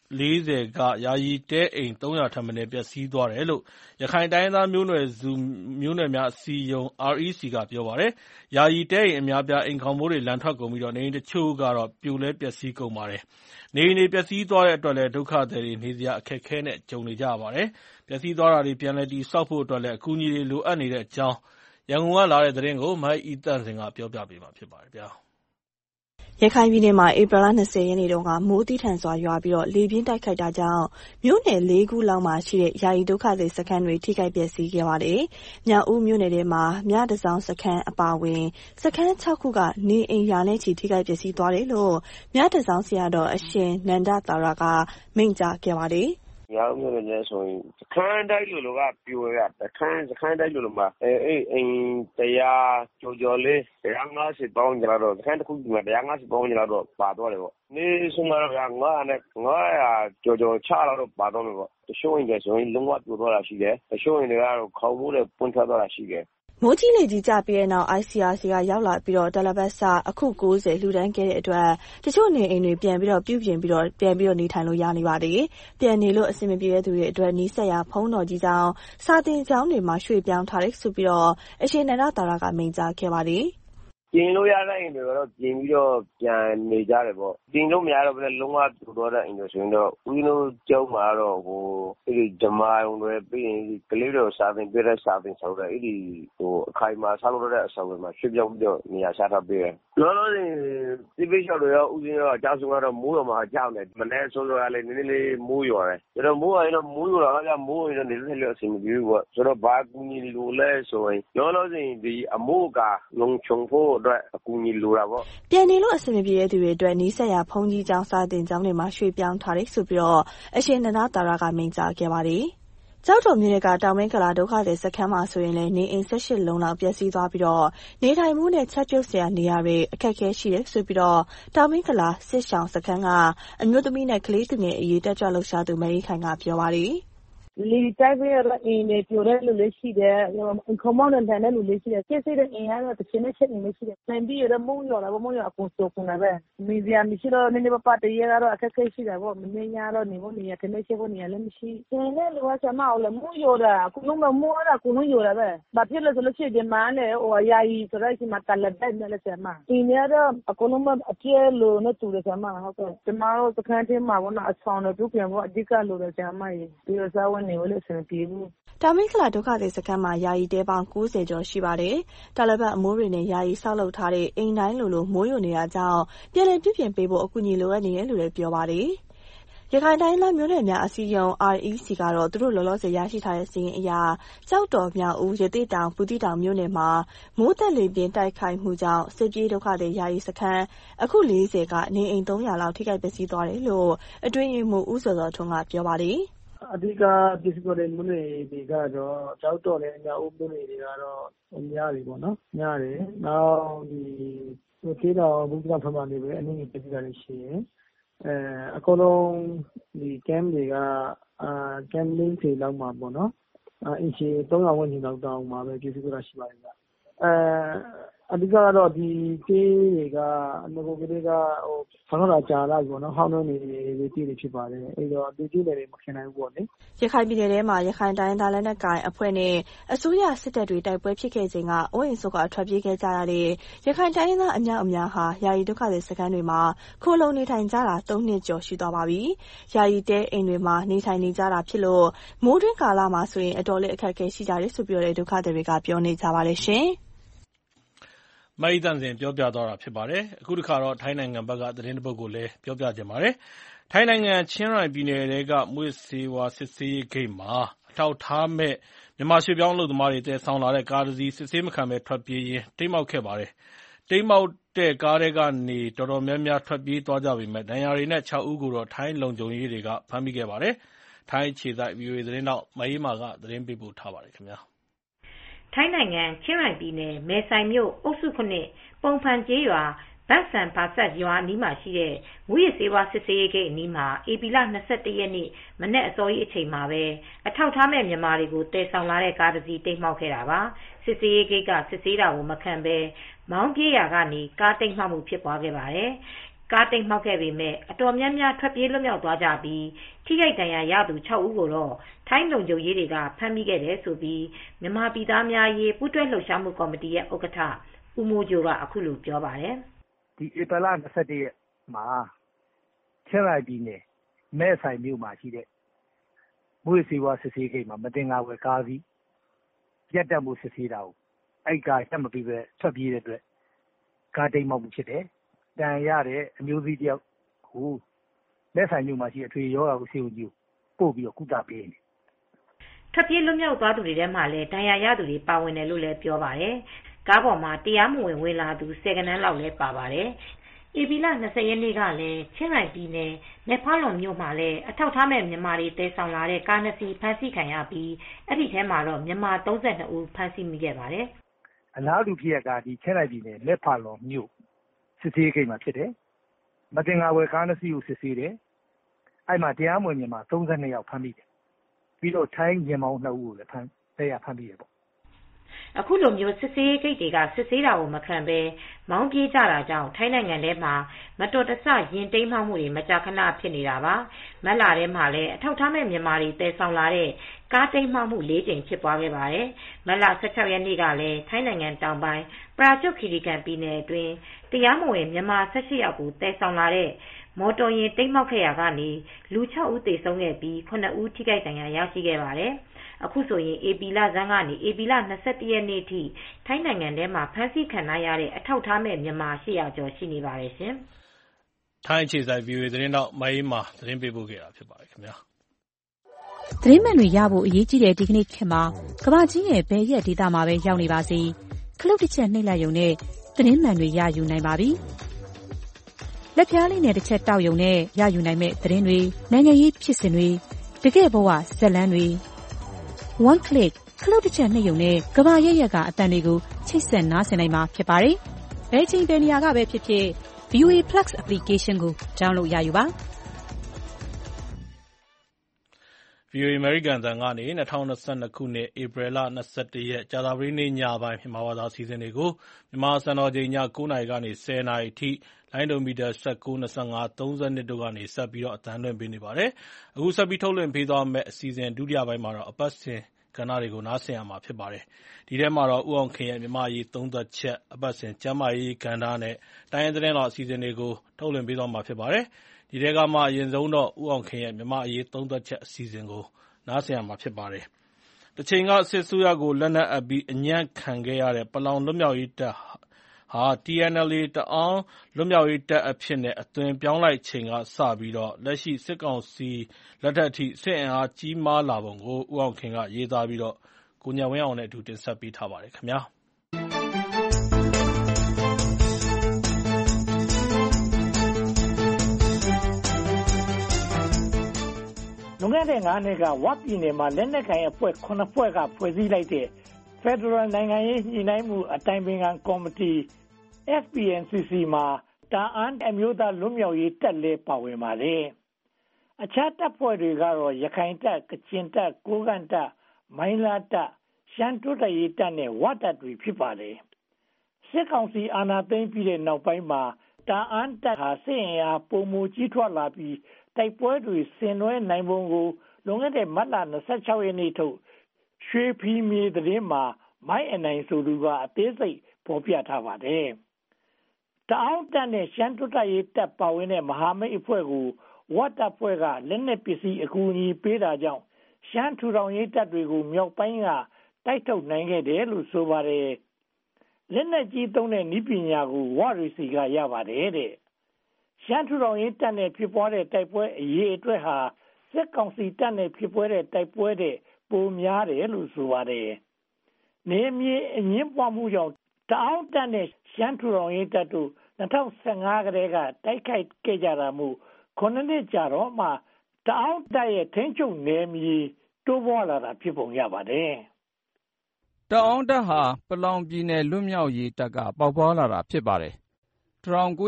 40ကယာယီတဲအိမ်300ထက်မနည်းပျက်စီးသွားတယ်လို့ရခိုင်တိုင်းရင်းသားမျိုးနွယ်စုမျိုးနွယ်များအစည်းအရုံး REC ကပြောပါတယ်။ယာယီတဲအိမ်အများပြားအိမ်ခေါင်မိုးတွေလန်ထွက်ကုန်ပြီးနေအိမ်တချို့ကတော့ပြိုလဲပျက်စီးကုန်ပါတယ်။နေအိမ်တွေပျက်စီးသွားတဲ့အတွက်လည်းဒုက္ခသည်တွေနေစရာအခက်အခဲနဲ့ကြုံနေကြရပါတယ်။ပျက်စီးသွားတာတွေပြန်လည်တည်ဆောက်ဖို့အတွက်လည်းအကူအညီတွေလိုအပ်နေတဲ့အကြောင်းရန်ကုန်ကလာတဲ့သတင်းကိုမအိသန့်စင်ကပြောပြပေးမှာဖြစ်ပါတယ်ဗျာ။ရခိုင်ပြည်နယ်မှာဧပြီလ20ရက်နေ့တုန်းကမိုးသည်းထန်စွာရွာပြီးလေပြင်းတိုက်ခတ်တာကြောင့်မြို့နယ်4ခုလောက်မှာရှိတဲ့ယာယီဒုက္ခသည်စခန်းတွေထိခိုက်ပျက်စီးခဲ့ပါတယ်။မြောက်ဦးမြို့နယ်ထဲမှာမြတစောင်းစခန်းအပါအဝင်စခန်း6ခုကနေအိမ်ရာနဲ့ချီထိခိုက်ပျက်စီးသွားတယ်လို့မြတစောင်းဆရာတော်အရှင်နန္ဒသာရကမိန့်ကြားခဲ့ပါတယ်။မြောက်မြို့နယ်ဆိုရင်စခန်းတိုင်းလိုလိုကပြိုရစခန်းတိုင်းလိုလိုမှာအိမ်100ကျော်လေး150ပေါင်းကြတော့စခန်းတစ်ခုမှာ150ပေါင်းကြတော့ပါသွားတယ်ပေါ့နေဆိုမှတော့900ကျော်ချလာတော့ပါတော့မယ်ပေါ့တချို့အိမ်တွေဆိုရင်လုံးဝပြိုသွားတာရှိတယ်တချို့အိမ်တွေကတော့ခေါင်းမိုးတွေပွင့်ထွက်သွားတာရှိတယ်မိုးကြီးလေကြီးကျပြီးတဲ့နောက် ICRC ကရောက်လာပြီးတယ်လပတ်စအခု90လှူဒန်းခဲ့တဲ့အတွက်တချို့နေအိမ်တွေပြန်ပြီးပြုပြင်ပြီးပြန်ပြီးနေထိုင်လို့ရနေပါတယ်။ပြန်နေလို့အဆင်မပြေတဲ့သူတွေအတွက်နီးစပ်ရာဖုံးတော်ကြီးကြောင်းစာတင်ကျောင်းတွေမှာရွှေ့ပြောင်းထားတယ်ဆိုပြီးအရှင်နန္ဒသာရကမိန့်ကြားခဲ့ပါတယ်ပြင်လို့ရတဲ့အိမ်တွေကတော့ပြင်ပြီးတော့ပြန်နေကြတယ်ပေါ့ပြင်လို့မရတော့ဘဲလုံးဝပြိုတော့တဲ့အိမ်တွေဆိုရင်တော့ဦးဇင်းတို့ကျောင်းမှာတော့အဲ့ဒီဂျမားုံတွေပြီးရင်ကလေးတွေစာသင်ပေးတဲ့စာသင်ဆောင်တဲ့အဲ့ဒီအခိုင်အမာဆောက်လုပ်တဲ့အဆောင်တွေမှာရွှေ့ပြောင်းပြီးတော့နေရာချထားပေးတယ်လောလောဆယ်ဒီပိတ်လျှောက်တွေရောဦးဇင်းရောအကြောင်းဆုံးကတော့မိုးတော်မှာကြောက်နေမနေ့ဆိုတော့လည်းနည်းနည်းလေးမိုးရွာတယ်ဆိုတော့မိုးရင်တော့မိုးရွာကမိုးရင်တော့နေလို့လည်းအဆင်မပြေဘူးပေါ့ဆိုတော့ဘာကူညီလို့လဲဆိုရင်လောလောဆယ်ဒီအမိုးကလုံခြုံဖို့အတွက်အကူအညီလိုတာပေါ့ပြန်နေလို့အဆင်မပြေတဲ့သူတွေအတွက်နီးစပ်ရာဘုံကြီးကျောင်းစာသင်ကျောင်းတွေမှာရွှေ့ပြောင်းထားတယ်ဆိုပြီးတော့အရှင်နန္ဒသာရကမိန့်ကြားခဲ့ပါတယ်။ကျောက်တော်မြို့နယ်ကတောင်မင်းကလာဒုက္ခသည်စခန်းမှာဆိုရင်လည်းနေအိမ်18လုံးလောက်ပျက်စီးသွားပြီးတော့နေထိုင်မှုနဲ့ချက်ပြုတ်စရာနေရာတွေအခက်အခဲရှိတယ်ဆိုပြီးတော့တောင်မင်းကလာစစ်ရှောင်စခန်းကအမျိုးသမီးနဲ့ကလေးသူငယ်အရေးတက်ကြွလှုပ်ရှားသူမရီခိုင်ကပြောပါတယ်လေတိုက်ပြီးတော့အင်းတွေပြိုတဲ့လူလေးရှိတယ်။ခေါမောင်းတဲ့လူလေးရှိတယ်။ကျစိတဲ့အင်းကတော့တစ်ချိန်နဲ့ချက်နေလေးရှိတယ်။နိုင်ပြီးရမုံရော်လာမုံရော်အကုန်စုံကုန်တာပဲ။မီဒီယာမရှိတော့နည်းနည်းပါတရေကတော့အခက်အခဲရှိတယ်ပေါ့။မင်းရတော့နေဖို့နေရခနဲ့ချက်ဖို့နေရလည်းမရှိ။ကျန်တဲ့လူကဆမအောင်လည်းမုံရော်တာအကုန်လုံးမုံရတာအကုန်လုံးရော်တာပဲ။ဘာဖြစ်လဲဆိုလို့ရှိရင်မားနဲ့ယာယီဆိုတော့ဒီမှာတလက်တဲ့နဲ့လည်းဆမ။ဒီနေတော့အကုန်လုံးအကျဲလို့နဲ့တူတယ်ဆမဟုတ်ကဲ့။ကျမတို့စခန်းထဲမှာဘောနော်အဆောင်တို့ပြန်ဖို့အဓိကလို့တယ်ဆမကြီး။ပြီးတော့စားဝတ်နေလို့တောင်မင်းကလာဒုက္ခသည်စခန်းမှာယာယီတဲပေါင်း90ကျော်ရှိပါတယ်။တာလဘတ်အမိုးတွေနဲ့ယာယီဆောက်လုပ်ထားတဲ့အိမ်တိုင်းလိုမိုးရွာနေတာကြောင့်ပြည်လည်ပြုပြင်ပေးဖို့အကူအညီလိုအပ်နေတယ်လို့လည်းပြောပါတယ်။ရခိုင်တိုင်းသားမျိုးနွယ်များအစည်းအရုံး REC ကတော့သူတို့လောလောဆယ်ရရှိထားတဲ့စာရင်းအရကျောက်တော်မြောက်ဦးရသေ့တောင်ဘူးသီးတောင်မြို့နယ်မှာမိုးသက်လေပြင်းတိုက်ခိုက်မှုကြောင့်စစ်ပြေးဒုက္ခသည်ယာယီစခန်းအခု40ကနေအိမ်300လောက်ထိခိုက်ပျက်စီးသွားတယ်လို့အတွင်းရေးမှူးဦးစောစောထွန်းကပြောပါတယ်အဓိကပစ္စည်းပေါ်တဲ့မြို့နယ်တွေကတော့ကျောက်တော်နဲ့မြောက်ဦးမြို့နယ်တွေကတော့များတယ်ပေါ့နော်များတယ်နောက်ဒီတေးတော်ဘူးကဖက်မှနေပဲအနည်းငယ်ပစ္စည်းတွေရှိရင်အကုန်လုံးဒီ camp တွေက camp 40လောက်မှာပေါ့နော်အင်ချီ300ဝန်းကျင်လောက်တောင်းမှာပဲပစ္စည်းတွေရှိပါတယ်ဗျအဓိကတော့ဒီတေးတွေကအနဂိုကလေးကဆောင်းလာကြာလာပြီပေါ့နော်ဟောင်းနှင်းနေတေးတွေဖြစ်ပါတယ်အဲ့တော့ဒီတေးတွေမခင်နိုင်ဘူးပေါ့လေရခိုင်ပြည်နယ်ထဲမှာရခိုင်တိုင်းသားလက်နက်ကိုင်အဖွဲ့နဲ့အစိုးရစစ်တပ်တွေတိုက်ပွဲဖြစ်ခဲ့ချိန်ကအိုးအိမ်စုကထွက်ပြေးခဲ့ကြရတဲ့ရခိုင်တိုင်းသားအများအများဟာယာယီဒုက္ခသည်စခန်းတွေမှာခိုလုံနေထိုင်ကြတာ3နှစ်ကျော်ရှိသွားပါပြီယာယီတဲအိမ်တွေမှာနေထိုင်နေကြတာဖြစ်လို့မိုးတွင်းကာလမှာဆိုရင်အတော်လေးအခက်အခဲရှိကြတယ်ဆိုပြီးတော့ဒုက္ခသည်တွေကပြောနေကြပါတယ်ရှင်မအိသန့်စင်ပြောပြသွားတာဖြစ်ပါတယ်။အခုတစ်ခါတော့ထိုင်းနိုင်ငံဘက်ကသတင်းတစ်ပုဒ်ကိုလည်းပြောပြချင်ပါတယ်။ထိုင်းနိုင်ငံချင်းရိုင်ပြည်နယ်ထဲကမူးယစ်ဆေးဝါးစစ်ဆေးရေးဂိတ်မှာအထောက်အထားမဲ့မြန်မာရွှေ့ပြောင်းအလုပ်သမားတွေသယ်ဆောင်လာတဲ့ကားတစ်စီးစစ်ဆေးမခံဘဲထွက်ပြေးရင်းတိမ်းမှောက်ခဲ့ပါတယ်။တိမ်းမှောက်တဲ့ကားထဲကနေတော်တော်များများထွက်ပြေးသွားကြပေမယ့်ဒဏ်ရာတွေနဲ့6ဦးကိုတော့ထိုင်းလုံခြုံရေးတွေကဖမ်းမိခဲ့ပါတယ်။ထိုင်းအခြေစိုက် VOA သတင်းထောက်မအေးမာကသတင်းပေးပို့ထားပါတယ်ခင်ဗျာ။ထိုင်းနိုင်ငံချင်းရိုင်ပြည်နယ်မဲဆိုင်မြို့အုပ်စု9ပုံဖန်ကျေးရွာဘတ်ဆန်ဘာဆက်ရွာအနီးမှာရှိတဲ့မူးယစ်ဆေးဝါးစစ်ဆေးရေးဂိတ်အနီးမှာဧပြီလ21ရက်နေ့မနက်အစောကြီးအချိန်မှာပဲအထောက်ထားမဲ့မြန်မာတွေကိုတည်ဆောင်လာတဲ့ကားတစ်စီးတိမ်းမှောက်ခဲ့တာပါစစ်ဆေးရေးဂိတ်ကစစ်ဆေးတာကိုမခံဘဲမောင်းပြေးရာကနေကားတိမ်းမှောက်မှုဖြစ်ပွားခဲ့ပါတယ်ကားတိမ်းမှောက်ခဲ့ပေမဲ့အတော်များများထွက်ပြေးလွတ်မြောက်သွားကြပြီးထိခိုက်ဒဏ်ရာရသူ6ဦးကိုတော့ထိုင်းလုံခြုံရေးတွေကဖမ်းမိခဲ့တယ်ဆိုပြီးမြန်မာပြည်သားများရေးပူးတွဲလှုပ်ရှားမှုကော်မတီရဲ့ဥက္ကဋ္ဌဦးမိုးကြိုးကအခုလိုပြောပါတယ်ဒီဧပြီလ21ရက်မှာချင်းရိုင်ပြည်နယ်မဲဆိုင်မြို့မှာရှိတဲ့မူးယစ်ဆေးဝါးစစ်ဆေးဂိတ်မှာမတင်ငါဝယ်ကားစီးရက်တက်မှုစစ်ဆေးတာကိုအဲ့ကားတက်မပြီးပဲထွက်ပြေးတဲ့အတွက်ကားတိမ်းမှောက်မှုဖြစ်တယ်တန်ရတဲ့အမျိုးသမီးတယောက်ကိုလက်ဆိုင်မြို့မှာရှိအထွေရောဂါကိုဆေးရုံကြီးကိုပို့ပြီးတော့ကုသပေးနေထွက်ပြေးလွတ်မြောက်သွားသူတွေထဲမှာလည်းဒဏ်ရာရသူတွေပါဝင်တယ်လို့လည်းပြောပါတယ်ကားပေါ်မှာတရားမဝင်ဝင်လာသူ10ကနန်းလောက်လည်းပါပါတယ်ဧပြီလ20ရက်နေ့ကလည်းချင်းရိုင်ပြည်နယ်မဲဖာလွန်မြို့မှာလည်းအထောက်ထားမဲ့မြန်မာတွေတဲဆောင်လာတဲ့ကားနှစ်စီးဖမ်းဆီးခံရပြီးအဲ့ဒီထဲမှာတော့မြန်မာ32ဦးဖမ်းဆီးမိခဲ့ပါတယ်အလားတူဖြစ်ရကဒီချင်းရိုင်ပြည်နယ်မဲဖာလွန်မြို့စစ်ဆေးကိန်းမှာဖြစ်တယ်မတင်ငါဝယ်ကားနှစ်စီးကိုစစ်ဆေးတယ်အဲ့မှာတရားမဝင်မြန်မာ32ယောက်ဖမ်းမိတယ်ပြီးတော့ထိုင်းရင်မောင်း2ဦးကိုလည်းဖမ်းမိတယ်ပေါ့အခုလိုမျိုးစစ်ဆေးဂိတ်တွေကစစ်ဆေးတာကိုမခံဘဲမောင်းပြေးကြတာကြောင့်ထိုင်းနိုင်ငံထဲမှာမတော်တဆရင်တိမ်းမှောက်မှုတွေမကြာခဏဖြစ်နေတာပါမတ်လထဲမှာလည်းအထောက်ထားမဲ့မြန်မာတွေတည်ဆောင်လာတဲ့ကားတိမ်းမှောက်မှု၄ကြိမ်ဖြစ်ပွားခဲ့ပါတယ်မတ်လ16ရက်နေ့ကလည်းထိုင်းနိုင်ငံတောင်ပိုင်းပရာကျွတ်ခီရီကန်ပြည်နယ်အတွင်းတရားမဝင်မြန်မာ18ယောက်ကိုတည်ဆောင်လာတဲ့မော်တော်ယာဉ်တိမ်းမှောက်ခဲ့ရာကနေလူ6ဦးသေဆုံးခဲ့ပြီး9ဦးထိခိုက်ဒဏ်ရာရရှိခဲ့ပါတယ်အခုဆိုရင်ဧပြီလဆန်းကနေဧပြီလ21ရက်နေ့ထိထိုင်းနိုင်ငံထဲမှာဖမ်းဆီးခံရတဲ့အထောက်ထားမဲ့မြန်မာ800ကျော်ရှိနေပါတယ်ရှင်။ထိုင်းအခြေစိုက် VOA သတင်းတော့မအေးမာသတင်းပေးပို့ခဲ့တာဖြစ်ပါတယ်ခင်ဗျာ။သတင်းမှန်တွေရဖို့အရေးကြီးတဲ့ဒီကနေ့ခေတ်မှာကမ္ဘာကြီးရဲ့ဘယ်ရက်ဒေသမှာပဲရောက်နေပါစေခလုတ်တစ်ချက်နှိပ်လိုက်ရုံနဲ့သတင်းမှန်တွေရယူနိုင်ပါပြီ။လက်ဖျားလေးနဲ့တစ်ချက်တောက်ရုံနဲ့ရယူနိုင်မဲ့သတင်းတွေနိုင်ငံရေးဖြစ်စဉ်တွေတကယ်ဘဝဇာတ်လမ်းတွေOne click ခလုတ်တစ်ချက်နှိပ်ရုံနဲ့ကမ္ဘာရဲ့ရက်ကအတန်တွေကိုချိတ်ဆက်နားဆင်နိုင်မှာဖြစ်ပါတယ်။ဘယ်ချိန်ဘယ်နေရာကပဲဖြစ်ဖြစ် VOA Plus application ကို download ရယူပါ။ VOA American အသံကနေ2022ခုနှစ်ဧပြီလ21ရက်ကြာသပတေးနေ့ညပိုင်းမြန်မာဘာသာအစီအစဉ်တွေကိုမြန်မာစံတော်ချိန်ည9:00နာရီကနေ10:00နာရီအထိလိုင်းဒိုမီတာ19 25 32တို့ကနေဆက်ပြီးတော့အသံလွှင့်ပေးနေပါတယ်။အခုဆက်ပြီးထုတ်လွှင့်ပေးသွားမယ့်အစီအစဉ်ဒုတိယပိုင်းမှာတော့အပတ်စဉ်ကဏ္ဍတွေကိုနားဆင်ရမှာဖြစ်ပါတယ်။ဒီထဲမှာတော့ဦးအောင်ခင်ရဲ့မြန်မာရေးသုံးသက်ချက်အပတ်စဉ်ကျမ်းမာရေးကဏ္ဍနဲ့တိုင်းရင်းသတင်းတော်အစီအစဉ်တွေကိုထုတ်လွှင့်ပေးသွားမှာဖြစ်ပါတယ်။ဒီထဲကမှအရင်ဆုံးတော့ဦးအောင်ခင်ရဲ့မြန်မာရေးသုံးသက်ချက်အစီအစဉ်ကိုနားဆင်ရမှာဖြစ်ပါတယ်။တစ်ချိန်ကစစ်ဆိုးရကိုလက်နက်အပ်ပြီးအညံ့ခံခဲ့ရတဲ့ပလောင်လွတ်မြောက်ရေးတပ်ဟာ TNLA တအောင်းလွတ်မြောက်ရေးတပ်အဖြစ်နဲ့အသွင်ပြောင်းလိုက်ချိန်ကစပြီးတော့လက်ရှိစစ်ကောင်စီလက်ထက်အထိစစ်အင်အားကြီးမားလာပုံကိုဦးအောင်ခင်ကရေးသားပြီးတော့ကိုဉာဏ်ဝင်းအောင်နဲ့အတူတင်ဆက်ပေးထားပါတယ်ခင်ဗျာလွန်ခဲ့တဲ့9နှစ်ကဝပြည်နယ်မှာလက်နက်ကိုင်အဖွဲ့9ဖွဲ့ကဖွဲ့စည်းလိုက်တဲ့ Federal နိုင်ငံရေးညှိနှိုင်းမှုအတိုင်ပင်ခံကော်မတီ FPNCC မှာတာအန်းအမျိုးသားလွတ်မြောက်ရေးတပ်လည်းပါဝင်ပါတယ်။အခြားတပ်ဖွဲ့တွေကတော့ရခိုင်တပ်၊ကချင်တပ်၊ကိုးကန့်တပ်၊မိုင်းလားတပ်၊ရှမ်းတိုးတက်ရေးတပ်နဲ့ဝတပ်တွေဖြစ်ပါတယ်။စစ်ကောင်စီအာဏာသိမ်းပြီးတဲ့နောက်ပိုင်းမှာတာအန်းတပ်ဟာစစ်အင်အားပုံမူကြီးထွားလာပြီးတိုက်ပွဲတွေဆင်နွှဲနိုင်ပုံကိုလွန်ခဲ့တဲ့မတ်လ26ရက်နေ့ထုတ်ရွှေဖီမြေသတင်းမှာမိုင်းအနိုင်ဆိုသူကအသေးစိတ်ဖော်ပြထားပါတယ်။တအောင်းတပ်နဲ့ရှမ်းတိုးတက်ရေးတပ်ပါဝင်တဲ့မဟာမိတ်အဖွဲ့ကိုဝတပ်ဖွဲ့ကလက်နက်ပစ္စည်းအကူအညီပေးတာကြောင့်ရှမ်းထူထောင်ရေးတပ်တွေကိုမြောက်ပိုင်းကတိုက်ထုတ်နိုင်ခဲ့တယ်လို့ဆိုပါတယ်။လက်နက်ကြီးသုံးတဲ့နည်းပညာကိုဝရီစီကရပါတယ်တဲ့။ရှမ်းထူထောင်ရေးတပ်နဲ့ဖြစ်ပွားတဲ့တိုက်ပွဲအရေးအတွက်ဟာစစ်ကောင်စီတပ်နဲ့ဖြစ်ပွားတဲ့တိုက်ပွဲတဲ့ပိုများတယ်လို့ဆိုပါတယ်။နေမြေအငင်းပွားမှုကြောင့်တအောင်းတပ်နဲ့ရှမ်းထူထောင်ရေးတပ်တို့2015ကတည်းကတိုက်ခိုက်ခဲ့ကြတာမို့9နှစ်ကြာတော့မှတအောင်းတပ်ရဲ့ထိန်းချုပ်နယ်မြေတိုးပွားလာတာဖြစ်ပုံရပါတယ်။တအောင်းတပ်ဟာပလောင်ပြည်နယ်လွတ်မြောက်ရေးတပ်ကပေါက်ဖွားလာတာဖြစ်ပါတယ်။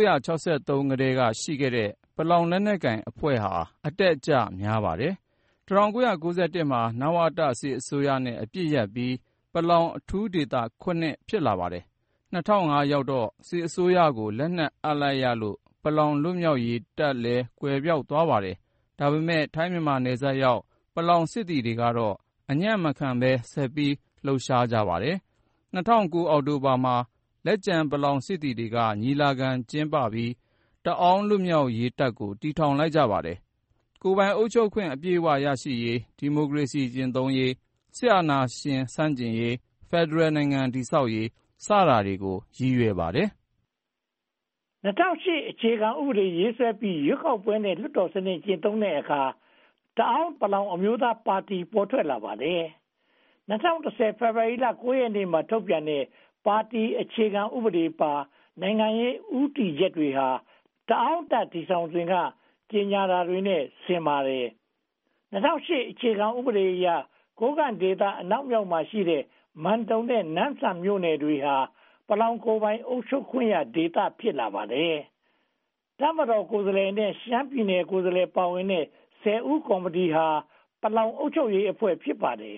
1963ကတည်းကရှိခဲ့တဲ့ပလောင်လက်နက်ကိုင်အဖွဲ့ဟာအတက်အကျများပါတယ်။1991မှာနဝတစစ်အစိုးရနဲ့အပြစ်ရပ်ပြီးပလောင်အထူးဒေသ9ဖြစ်လာပါတယ်။2005ရောက်တော့စစ်အစိုးရကိုလက်နက်အပ်လိုက်ရလို့ပလောင်လွတ်မြောက်ရေးတပ်လည်းကွယ်ပြောက်သွားပါတယ်။ဒါပေမဲ့ထိုင်းမြန်မာနယ်စပ်ရောက်ပလောင်စစ်သည်တွေကတော့အညံ့မခံဘဲဆက်ပြီးလှုပ်ရှားကြပါတယ်။2009အောက်တိုဘာမှာလက်ကျန်ပလောင်စစ်သည်တွေကညီလာခံကျင်းပပြီးတအောင်းလွတ်မြောက်ရေးတပ်ကိုတည်ထောင်လိုက်ကြပါတယ်။ကိုယ်ပိုင်အုပ်ချုပ်ခွင့်အပြည့်အဝရရှိရေးဒီမိုကရေစီကျင့်သုံးရေးစစ်အာဏာရှင်ဆန့်ကျင်ရေးဖက်ဒရယ်နိုင်ငံတည်ဆောက်ရေးစတာတွေကိုရည်ရွယ်ပါတယ်။2008အခြေခံဥပဒေရေးဆွဲပြီးရွေးကောက်ပွဲနဲ့လွှတ်တော်စနစ်ကျင့်သုံးတဲ့အခါတအောင်းပလောင်အမျိုးသားပါတီပေါ်ထွက်လာပါတယ်။2010ဖေဖော်ဝါရီလ9ရက်နေ့မှာထုတ်ပြန်တဲ့ပါတီအခြေခံဥပဒေပါနိုင်ငံရေးဥတီချက်တွေဟာတအောင်းတပ်တည်ဆောင်စဉ်ကကြေညာတာတွေနဲ့ဆင်ပါတယ်။2008အခြေခံဥပဒေအရကိုးကန့်ဒေသအနောက်မြောက်မှာရှိတဲ့မန်တုံနဲ့နန်းဆန်မြို့နယ်တွေဟာပလောင်ကိုယ်ပိုင်အုပ်ချုပ်ခွင့်ရဒေသဖြစ်လာပါတယ်။တပ်မတော်ကိုယ်စားလှယ်နဲ့ရှမ်းပြည်နယ်ကိုယ်စားလှယ်ပါဝင်တဲ့10ဦးကော်မတီဟာပလောင်အုပ်ချုပ်ရေးအဖွဲ့ဖြစ်ပါတယ်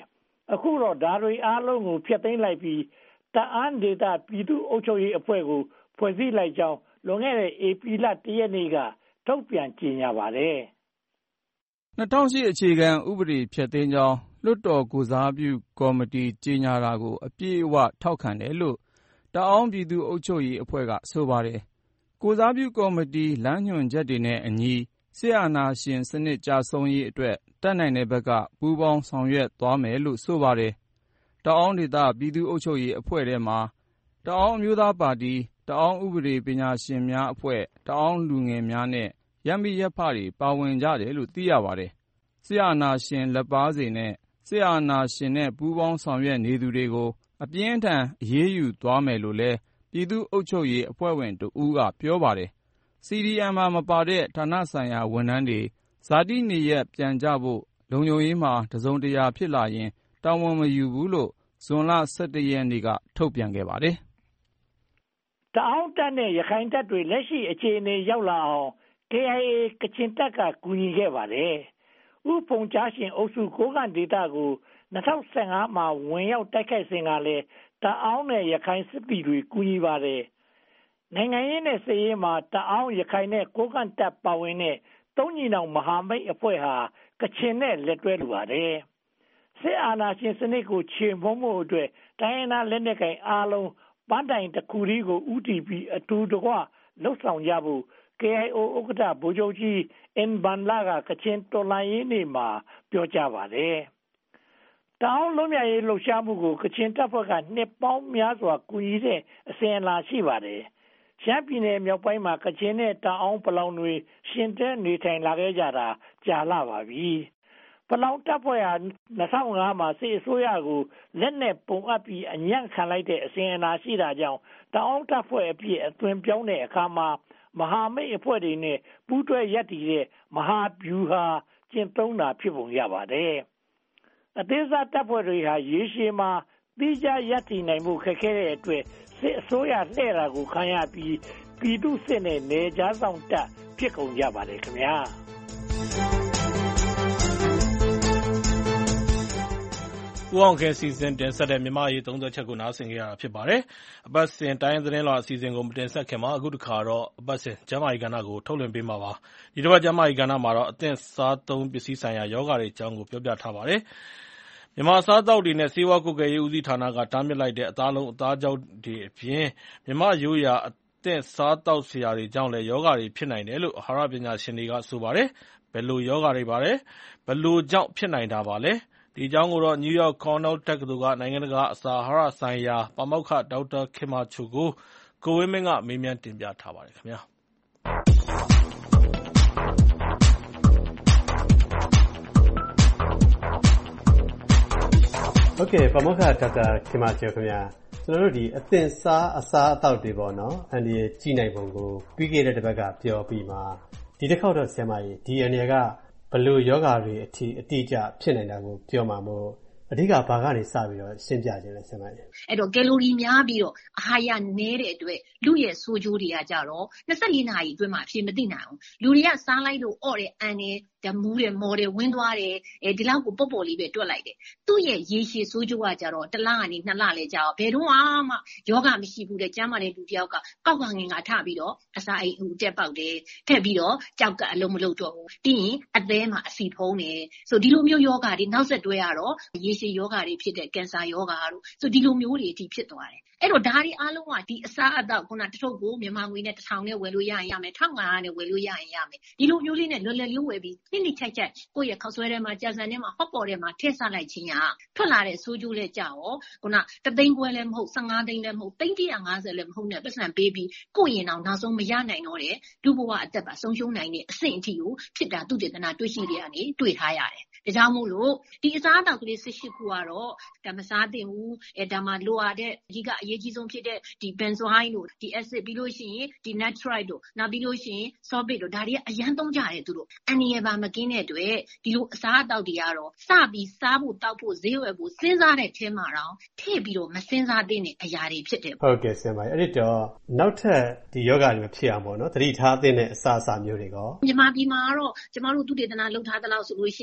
အခုတော့ဒါတွေအားလုံးကိုဖျက်သိမ်းလိုက်ပြီးတအန်းဒေသပြည်သူ့အုပ်ချုပ်ရေးအဖွဲ့ကိုဖွဲ့စည်းလိုက်ကြောင်းလွန်ခဲ့တဲ့ဧပြီလ 1 ရက်နေ့ကထုတ်ပြန်ကြေညာပါတယ်။2008အခြေခံဥပဒေဖျက်သိမ်းကြောင်းလွှတ်တော်ကိုယ်စားပြုကော်မတီကြေညာတာကိုအပြည့်အဝထောက်ခံတယ်လို့တအာင်းပြည်သူ့အုပ်ချုပ်ရေးအဖွဲ့ကဆိုပါတယ်။ကိုယ်စားပြုကော်မတီလမ်းညွှန်ချက်တွေနဲ့အညီစစ်အာဏာရှင်စနစ်ကျဆုံးရေးအတွက်တတ်နိုင်တဲ့ဘက်ကပူးပေါင်းဆောင်ရွက်သွားမယ်လို့ဆိုပါတယ်။တအာင်းဒေသပြည်သူ့အုပ်ချုပ်ရေးအဖွဲ့ထဲမှာတအာင်းအမျိုးသားပါတီတအာင်းဥပဒေပညာရှင်များအဖွဲ့တအာင်းလူငယ်များနဲ့ရပ်မိရပ်ဖတွေပါဝင်ကြတယ်လို့သိရပါတယ်။စစ်အာဏာရှင်လက်ပါးစေနဲ့စစ်အာဏာရှင်နဲ့ပူးပေါင်းဆောင်ရွက်နေသူတွေကိုအပြင်းထန်အရေးယူသွားမယ်လို့လည်းပြည်သူ့အုပ်ချုပ်ရေးအဖွဲ့ဝင်တဦးကပြောပါတယ်။ CDM မှာမပါတဲ့ဌာနဆိုင်ရာဝန်ထမ်းတွေဇာတိနေရပ်ပြန်ကြဖို့လုံခြုံရေးမှာတစုံတရာဖြစ်လာရင်တာဝန်မယူဘူးလို့ဇွန်လ 17 ရက်နေ့ကထုတ်ပြန်ခဲ့ပါတယ်။တအာင်းတပ်နဲ့ရခိုင်တပ်တွေလက်ရှိအခြေအနေရောက်လာအောင် KIA ကချင်တပ်ကကူညီခဲ့ပါတယ်။ဥဖုံကြားရှင်အုပ်စုကိုးကန့်ဒေသကို2015မှာဝင်ရောက်တိုက်ခိုက်စဉ်ကလည်းတအာင်းနဲ့ရခိုင်စစ်သည်တွေကူညီပါတယ်။နိုင်ငံရေးနဲ့စစ်ရေးမှာတအာင်းရခိုင်နဲ့ကိုးကန့်တပ်ပါဝင်တဲ့သုံးညီနောင်မဟာမိတ်အဖွဲ့ဟာကချင်နဲ့လက်တွဲလိုပါတယ်။စစ်အာဏာရှင်စနစ်ကိုချေမှုန်းမှုအတွက်တိုင်းရင်းသားလက်နက်ကိုင်အားလုံးပန်းတိုင်တစ်ခုတည်းကိုဥတီပြီးအတူတကွလှုပ်ဆောင်ကြဖို့ KIO ဥက္ကဋ္ဌဗိုလ်ချုပ်ကြီးအင်ဘန်လာကကချင်တော်လှန်ရေးနေ့မှာပြောကြားပါတယ်။တောင်လုံးမြရေးလှုပ်ရှားမှုကိုကချင်တပ်ဖွဲ့ကနှစ်ပေါင်းများစွာကူညီတဲ့အစဉ်အလာရှိပါတယ်။ရှမ်းပြည်နယ်မြောက်ပိုင်းမှာကချင်နဲ့တောင်ပလောင်တွေရှင်တဲနေထိုင်လာခဲ့ကြတာကြာလာပါပြီ။ပလောင်တပ်ဖွဲ့ဟာ2005မှာစစ်အစိုးရကိုလက်နက်ပုံအပ်ပြီးအညံ့ခံလိုက်တဲ့အစဉ်အလာရှိတာကြောင့်တောင်တပ်ဖွဲ့အဖြစ်အသွင်ပြောင်းတဲ့အခါမှာမဟာမိတ်အဖွဲ့တွေနဲ့ပူးတွဲရပ်တည်တဲ့မဟာဗျူဟာကျင့်သုံးတာဖြစ်ပုံရပါတယ်။အသေးစားတပ်ဖွဲ့တွေဟာရေရှည်မှာတိကျရပ်တည်နိုင်မှုခက်ခဲတဲ့အတွက်စစ်အစိုးရလှည့်တာကိုခံရပြီးပြည်သူစစ်နဲ့နေကြားဆောင်တပ်ဖြစ်ကုန်ကြပါတယ်ခင်ဗျာ။ဦးအောင်ခဲစီစဉ်တင်ဆက်တဲ့မြန်မာရေးသုံးသက်ချက်ကိုနားဆင်ကြရတာဖြစ်ပါတယ်။အပတ်စဉ်တိုင်းသတင်းလွှာအစီအစဉ်ကိုမတင်ဆက်ခင်မှာအခုတစ်ခါတော့အပတ်စဉ်ကျန်းမာရေးကဏ္ဍကိုထုတ်လွှင့်ပေးမှာပါ။ဒီတစ်ပတ်ကျန်းမာရေးကဏ္ဍမှာတော့အသင့်စားသုံးပစ္စည်းဆိုင်ရာရောဂါတွေအကြောင်းကိုပြောပြထားပါတယ်။မြန်မာစားသောက်တွေနဲ့ဆေးဝါးကွပ်ကဲရေးဦးစီးဌာနကတားမြစ်လိုက်တဲ့အသားလုံးအသားကြောက်တွေအပြင်မြန်မာရိုးရာအသင့်စားသောက်စရာတွေကြောင့်လည်းရောဂါတွေဖြစ်နိုင်တယ်လို့အာဟာရပညာရှင်တွေကဆိုပါတယ်။ဘယ်လိုရောဂါတွေပါလဲ။ဘယ်လိုကြောင့်ဖြစ်နိုင်တာပါလဲ။ဒီအကြောင်းကိုတော့နယူးယောက်ကော်နယ်တက္ကသိုလ်ကနိုင်ငံတကာအစာအာဟာရဆိုင်ရာပါမောက္ခဒေါက်တာခင်မာချိုကိုကိုဝင်းမင်းကမေးမြန်းတင်ပြထားပါတယ်ခင်ဗျာ။ဟုတ်ကဲ့ပါမောက္ခဒေါက်တာခင်မာချိုခင်ဗျာကျွန်တော်တို့ဒီအသင့်စားအစားအသောက်တွေပေါ့နော်အန်ဒီကြီးနိုင်ပုံကိုပြီးခဲ့တဲ့တစ်ပတ်ကပြောပြီးမှဒီတစ်ခေါက်တော့ဆရာမကြီးဒီအနေကဘလို့ယောဂါတွေအတိအကျဖြစ်နေတာကိုပြောမှာမို့အဓိကဘာကနေစပြီးတော့ရှင်းပြခြင်းလဲဆရာမကြီးအဲ့တော့ကယ်လိုရီများပြီးတော့အာဟာရနည်းတဲ့အတွက်လူရဲ့ဆိုးကျိုးတွေကကြတော့24နာရီအတွင်းမှာအဖြစ်မသိနိုင်အောင်လူတွေကစားလိုက်လို့အော့တယ်အန်တယ်ဓမူးတယ်မော်တယ်ဝင်းသွားတယ်ဒီလောက်ကိုပေါ့လေးပဲတွက်လိုက်တယ်သူ့ရဲ့ရေရှည်ဆိုးကျိုးကကြတော့1လကနေ2လလဲကြာတော့ဘယ်တော့မှယောဂမရှိဘူးတဲ့ကျမ်းမာတဲ့လူတယောက်ကကောက်ကငင်ကထပြီးတော့အစာအိမ်ဦးတက်ပေါက်တယ်ထက်ပြီးတော့ကြောက်ကအလုံးမလုံးတော့ဘူးပြီးရင်အသေးမှာအစီဖုံးတယ်ဆိုဒီလိုမျိုးယောဂတွေနောက်ဆက်တွဲရတော့ရေရှည်ယောဂတွေဖြစ်တဲ့ကင်ဆာယောဂါတို့ဆိုဒီလိုမျိုးတွေအထိဖြစ်သွားတယ်အဲ့တော့ဒါတွေအားလုံးကဒီအစားအသောက်ခုနတစ်ထုပ်ကိုမြန်မာငွေနဲ့1000နဲ့ဝယ်လို့ရရင်ရမယ်1500နဲ့ဝယ်လို့ရရင်ရမယ်ဒီလိုမျိုးလေးနဲ့လွယ်လွယ်လေးဝယ်ပြီးနှိမ့်နှိမ့်ချိုက်ချိုက်ကိုယ့်ရဲ့ခောက်ဆွဲထဲမှာကြာစံထဲမှာဟော့ပေါ်ထဲမှာထည့်ဆလိုက်ခြင်းကထွက်လာတဲ့ဆိုးကျိုးလဲကြောက်ခုန3သိန်းခွဲလည်းမဟုတ်15သိန်းလည်းမဟုတ်350လည်းမဟုတ်နဲ့ပတ်စံပေးပြီးကိုယ့်ရင်အောင်နောက်ဆုံးမရနိုင်တော့တဲ့ဒုဘဝအသက်ပါဆုံးရှုံးနိုင်တဲ့အဆင့်အထိကိုဖြစ်တာသူတေသနာတွေ့ရှိရကနေတွေ့ထားရတယ်ဒါကြောင့်မို့လို့ဒီအစားအသောက်ကလေး18ခုကတော့ဒါမစားသင့်ဘူးဒါမှလိုအပ်တဲ့အဓိကအရေးကြီးဆုံးဖြစ်တဲ့ဒီ benzoyl တို့ဒီ acid ပြီးလို့ရှိရင်ဒီ nitrite တို့နောက်ပြီးလို့ရှိရင် sorbate တို့ဒါတွေကအရန်သုံးကြတယ်သူတို့အန်ရပါမကင်းတဲ့အတွက်ဒီလိုအစားအသောက်တွေကတော့စပြီးစားဖို့တောက်ဖို့ဈေးဝယ်ဖို့စဉ်းစားတဲ့ထဲမှာတော့ထည့်ပြီးတော့မစဉ်းစားသင့်တဲ့အရာတွေဖြစ်တယ်ဟုတ်ကဲ့ဆရာမအဲ့ဒီတော့နောက်ထပ်ဒီယောဂတွေမဖြစ်အောင်ပေါ့နော်သတိထားသင့်တဲ့အစားအစာမျိုးတွေကောမြန်မာပြည်မှာကတော့ကျမတို့သူတေသနာလှုပ်ထားသလောက်ဆိုလို့ရှိရင်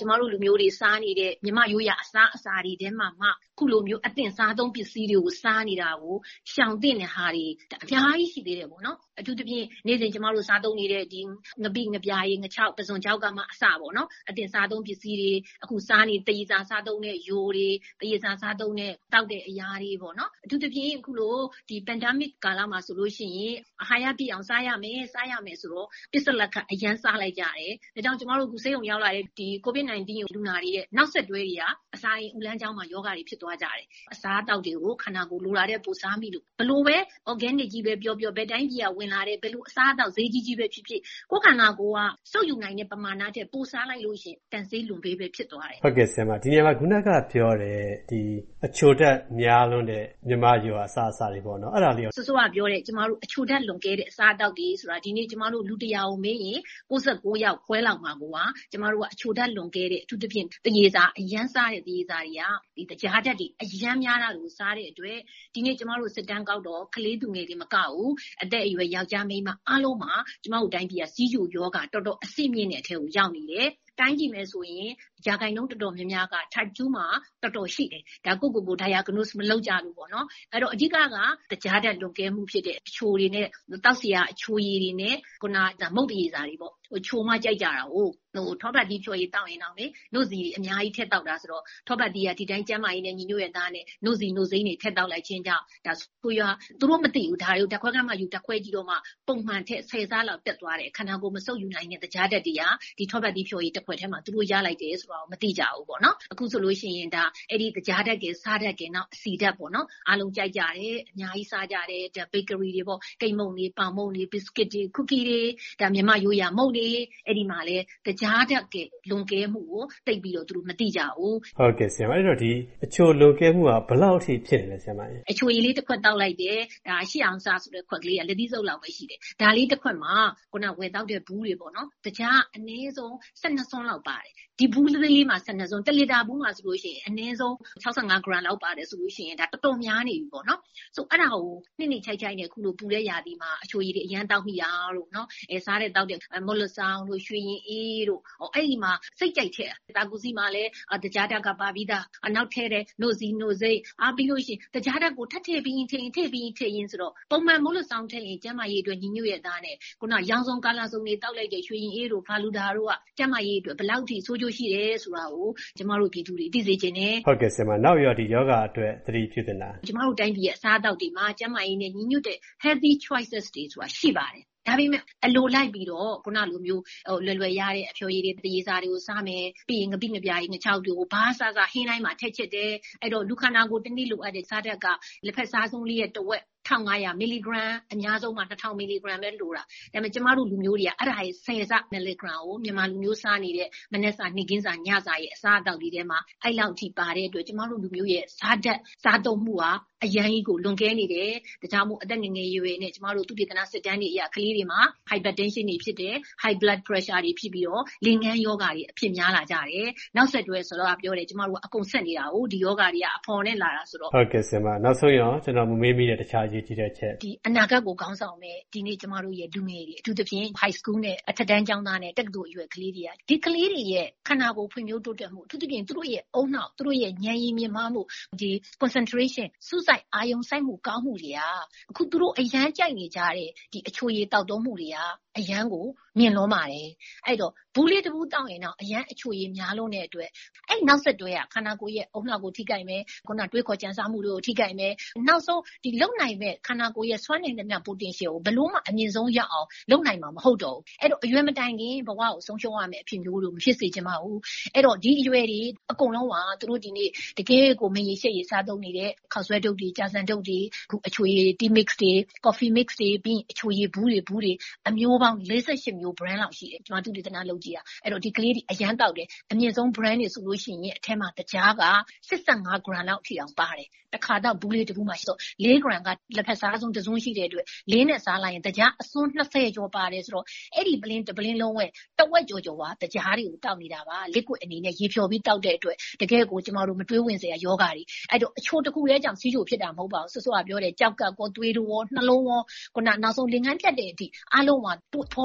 ကျမတို့လူမျိုးတွေစားနေတဲ့မြမရိုးရာအစားအစာတွေထဲမှာမှခုလိုမျိုးအသင့်စားသုံးပစ္စည်းတွေကိုစားနေတာကိုရှောင်သင့်တဲ့ဟာတွေအများကြီးရှိသေးတယ်ပေါ့နော်အထူးသဖြင့်နေ့စဉ်ကျမတို့စားသုံးနေတဲ့ဒီငပိငပြားရည်ငချောက်ပစွန်ချောက်ကမှအစပေါ့နော်အသင့်စားသုံးပစ္စည်းတွေအခုစားနေတရေစာစားသုံးတဲ့ယိုတွေတရေစာစားသုံးတဲ့တောက်တဲ့အရာတွေပေါ့နော်အထူးသဖြင့်အခုလိုဒီ pandemic ကာလမှာဆိုလို့ရှိရင်အာဟာရပြည့်အောင်စားရမယ်ဆိုတော့ပစ္စလက်ခအရန်စားလိုက်ကြတယ်ဒါကြောင့်ကျမတို့အခုဆေးရုံရောက်လာတဲ့ဒီ COVID-19 လူနာတွေရဲ့နောက်ဆက်တွဲတွေကအစာအိမ်ဦးလမ်းကြောင်းမှာယောဂတွေဖြစ်သွားကြတယ်အစားအသောက်တွေကိုခန္ဓာကိုယ်လိုလာတဲ့ပိုစားမိလို့ဘလို့ပဲ organic ကြီးပဲပြောဘယ်တိုင်းပြည်ကဝင်လာတဲ့ဘယ်လိုအစားအသောက်ဈေးကြီးပဲဖြစ်ဖြစ်ကိုယ်ခန္ဓာကိုယ်ကစုပ်ယူနိုင်တဲ့ပမာဏထက်ပိုစားလိုက်လို့ရှိရင်တန်ဆေးလွန်ပေးပဲဖြစ်သွားတယ်ဟုတ်ကဲ့ဆရာမဒီနေရာမှာခုနကပြောတယ်ဒီအချိုဓာတ်များလွန်းတဲ့မြမရိုးအစားအစာတွေပေါ့နော်အဲ့ဒါလေးဆိုကပြောတယ်ကျမတို့အချိုဓာတ်လွန်ကဲတဲ့အစားအသောက်တွေဆိုတာဒီနေ့ကျမတို့လူတရာကိုမေးရင်69ယောက်ခွဲလောက်မှာကိုကျမတို့ကအချိုဓာတ်လွန်ကဲတဲ့အထူးသဖြင့်တရေစာအရန်စားတဲ့တရေစာတွေကဒီကြားဓာတ်တွေအရန်များတာကိုစားတဲ့အတွက်ဒီနေ့ကျမတို့စစ်တမ်းကောက်တော့ကလေးသူငယ်တွေမကဘူးအသက်အရွယ်ယောက်ျားမိန်းမအားလုံးမှာကျမတို့တိုင်းပြည်ကစီးကျူယောဂတော်တော်အဆင့်မြင့်တဲ့အထက်ကိုရောက်နေတယ်တိုင်းကြည့်မယ်ဆိုရင်ရာခိုင်နှုန်းတော်တော်များများက type 2မှာတော်တော်ရှိတယ်ဒါကို diagnose မလုပ်ကြဘူးပေါ့နော်အဲ့တော့အဓိကကကြားဓာတ်လွန်ကဲမှုဖြစ်တဲ့အချိုတွေနဲ့တောက်စီရာအချိုရည်တွေနဲ့ခုနကမုတ်တရေစာတွေပေါ့ချိုမှကြိုက်ကြတာထောပတ်တီးဖြော်ရည်တောက်ရင်တော့လေနှုတ်စီအများကြီးထက်တောက်တာဆိုတော့ထောပတ်တီးကဒီတိုင်းကျမ်းမာရေးနဲ့ညီညွတ်ရဲ့သားနဲ့နှုတ်စီနှုတ်စိမ်းတွေထက်တောက်လိုက်ခြင်းကြောင့်ဒါဆိုရသူတို့မသိဘူးဒါတွေကိုဓာတ်ခွဲခန်းမှာယူဓာတ်ခွဲကြည့်တော့မှပုံမှန်ထက်10စားလောက်တက်သွားတယ်ခန္ဓာကိုယ်မဆုပ်ယူနိုင်တဲ့ကြားဓာတ်တွေကဒီထောပတ်တီးဖြော်ရည်တစ်ခွက်ထဲမှာသူတို့ရလိုက်တယ်ဆိုတော့မသိကြဘူးပေါ့နော်အခုဆိုလို့ရှိရင်ဒါအဲ့ဒီကြားဓာတ်ကစားဓာတ်ကနောက်အစီဓာတ်ပေါ့နော်အားလုံးကြိုက်ကြတယ်အများကြီးစားကြတယ်ဒါ bakery တွေပေါ့ကိတ်မုန့်တွေပါမုန့်တွေ biscuit တွေ cookie တွေဒါမြန်မာရိုးရာမုန့်တွေအဲ့ဒီမှာလဲကြားဓာတ်ကလွန်ကဲမှုကိုသိပြီးတော့သူတို့မသိကြဘူးဟုတ်ကဲ့ဆရာမအဲ့တော့ဒီအချိုလွန်ကဲမှုကဘယ်လောက်အထိဖြစ်နေလဲဆရာမအချိုရည်လေးတစ်ခွက်တောက်လိုက်တယ်ဒါရှစ်အောင်စားဆိုတဲ့ခွက်ကလေးကလက်သီးစုပ်လောက်ပဲရှိတယ်ဒါလေးတစ်ခွက်မှာခုနဝယ်တောက်တဲ့ဘူးတွေပေါ့နော်ကြားအနည်းဆုံး12စွန်းလောက်ပါတယ်ဒီဘူးလေးမှာ12စွန်း1လီတာဘူးမှာဆိုလို့ရှိရင်အနည်းဆုံး65 gram လောက်ပါတယ်ဆိုလို့ရှိရင်ဒါတော်တော်များနေပြီပေါ့နော်ဆိုအဲ့ဒါကိုနှစ်ချိုက်နဲ့ခုလိုပူတဲ့ရာသီမှာအချိုရည်တွေအရန်တောက်မိတာလို့နော်စားတဲ့တောက်တဲ့မွတ်လဆောင်တို့ရွှေရင်အေးတို့အဲ့ဒီမှာစိတ်ကြိုက်တာကူစီမှာလည်းကြားဓာတ်ကပါပြီးသားနောက်ထဲတဲ့နှုတ်စီနှုတ်စိတ်ပြီးလို့ရှိရင်ကြားဓာတ်ကိုထပ်ထည့်ပြီးထည့်ရင်ဆိုတော့ပုံမှန်မွတ်လဆောင်ထည့်ရင်ကျန်းမာရေးအတွက်ညီညွတ်ရဲ့သားနဲ့ခုနရောင်စုံကာလာစုံတွေတောက်လိုက်တဲ့ရွှေရင်အေးတို့ဖာလူဒါတို့ကကျန်းမာရေးအတွက်ဘယ်လောက်ထိဆိုးကျိုးရှိတယ်ဆိုတာကိုကျမတို့ပြည်သူတွေသိစေချင်တယ်ဟုတ်ကဲ့ဆရာမနောက်ရောဒီယောဂအတွက်သတိပြုသင့်တာကျမတို့တိုင်းပြည်ရဲ့အစားအသောက်တွေမှာကျန်းမာရေးနဲ့ညီညွတ်တဲ့ healthy choices တွေဆိုတာရှိပါတယ်ဒါပေမဲ့အလိုလိုက်ပြီးတော့ခုနလိုမျိုးလွယ်ရတဲ့အဖြော်ရည်တွေတရေစာတွေကိုစားမယ်ပြီးရင်ငပိငပြားကြီးငချောက်တွေကိုဘာစားဟင်းတိုင်းမှာထည့်ချစ်တယ်အဲ့တော့လူခန္ဓာကိုယ်တစ်နေ့လိုအပ်တဲ့စားဓာတ်ကလက်ဖက်စားဆုံးလေးရဲ့တစ်ဝက်1500 မီလီဂရမ်အများဆုံးမှာ2000မီလီဂရမ်ပဲလိုတာဒါပေမဲ့ကျမတို့လူမျိုးတွေကအဲ့ဒါရဲ့10ဆမီလီဂရမ်ကိုမြန်မာလူမျိုးစားနေတဲ့မနက်စာနေ့ကင်းစာညစာရဲ့အစားအသောက်တွေထဲမှာအဲ့လောက်ထိပါတဲ့အတွက်ကျမတို့လူမျိုးရဲ့စားဓာတ်စားသုံးမှုကအရန်ကြီးကိုလွန်ကဲနေတယ်ဒါကြောင့်မို့အသက်ငယ်ရွယ်နဲ့ကျမတို့သုတေသနစစ်တမ်းတွေအရကလေးတွေမှာ hypertension တွေဖြစ်တယ် high blood pressure တွေဖြစ်ပြီးတော့လင်ငန်းယောဂတွေအဖြစ်များလာကြတယ်နောက်ဆက်တွဲဆိုတော့ပြောတယ်ကျမတို့ကအကုန်ဆက်နေတာဒီယောဂတွေကအဖော်နဲ့လာတာဆိုတော့ဟုတ်ကဲ့ဆရာမနောက်ဆုံးရောကျွန်တော်မေးမိတဲ့တခြားရေးကြည့်တဲ့ချက်ဒီအနာဂတ်ကိုခေါင်းဆောင်မဲ့ဒီနေ့ကျမတို့ရဲ့လူငယ်တွေအထူးသဖြင့် high school နဲ့အထက်တန်းကျောင်းသားနဲ့တက္ကသိုလ်အရွယ်ကလေးတွေကဒီကလေးတွေရဲ့ခန္ဓာကိုယ်ဖွံ့ဖြိုးတိုးတက်မှုအထူးသဖြင့်သူတို့ရဲ့အုံနောက်သူတို့ရဲ့ဉာဏ်ရည်မြင့်မားမှုဒီ concentration စူးစိုက်အာယုံစိုက်မှုကောင်းမှုတွေကအခုသူတို့အရန်ကြိုက်နေကြတဲ့ဒီအချိုရည်တောက်သုံးမှုတွေကအရန်ကိုမြင်လွန်းပါတယ်အဲ့တော့ဘူးလေးတစ်ဘူးတောက်ရင်တော့အရန်အချိုရည်များလုံးတဲ့အတွက်အဲ့နောက်ဆက်တွဲခန္ဓာကိုယ်ရဲ့အုံနောက်ကိုထိကြိုက်မယ်ခုနတွေးခေါ်ကြံစားမှုတွေကိုထိကြိုက်မယ်နောက်ဆုံးဒီလုံနိုင်မဲ့ခန္ဓာကိုယ်ရဲ့စွမ်းနိုင်တဲ့မြတ် potential ကိုဘလို့မှအမြင့်ဆုံးရအောင်လုံနိုင်မှာမဟုတ်တော့ဘူးအဲ့တော့အရွယ်မတိုင်ခင်ဘဝကိုဆုံးရှုံးရမယ်အဖြစ်မျိုးလို့မဖြစ်စေချင်ပါဘူးအဲ့တော့ဒီအရွယ်တွေအကုန်လုံးကသူတို့ဒီနေ့တကယ်ကိုမရေရှက်ရေစားသုံးနေတဲ့ခောက်ဆွဲတုပ်တွေကြာစံတုပ်တွေအခုအချိုရည် tea mix တွေ coffee mix တွေပြီးအချိုရည်ဘူးတွေအမျိုးပေါင်း48မျိုး brand လောက်ရှိတယ်ကျွန်တော်သူတေသနာလုပ်ကြည့်တာအဲ့တော့ဒီကလေးတွေအရန်တောက်တယ်အမြင့်ဆုံး brand တွေဆိုလို့ရှိရင်အထက်မှာတကြားက85 gram လောက်ထိအောင်ပါတယ်တစ်ခါတော့ဘူးလေးတစ်ဘူးမှာဆို4 gram ကလက်ဖက်စားဆုံးတစ်စုံရှိတဲ့အတွက်လေးနဲ့စားလိုက်ရင်တကြားအစွန်း20ကျော်ပါတယ်ဆိုတော့အဲ့ဒီပလင်းတစ်ပလင်းလုံးဝတဝက်ကျော်ကတကြားတွေကိုတောက်နေတာပါ liquid အနေနဲ့ရေဖြော်ပြီးတောက်တဲ့အတွက်တကယ်ကိုကျမတို့မတွေးဝင်စရာယောဂတွေအဲ့တော့အချိုတစ်ခုတည်းကြောင့်စီးချိုဖြစ်တာမဟုတ်ပါဘူးဆွပြောတယ်ကြောက်ကပ်ကောသွေးတို့ရောနှလုံးရောခုနနောက်ဆုံးလင်ငန်းပြတ်တဲ့အထိအားလုံးကဖော်လေးနဲ့တွဲ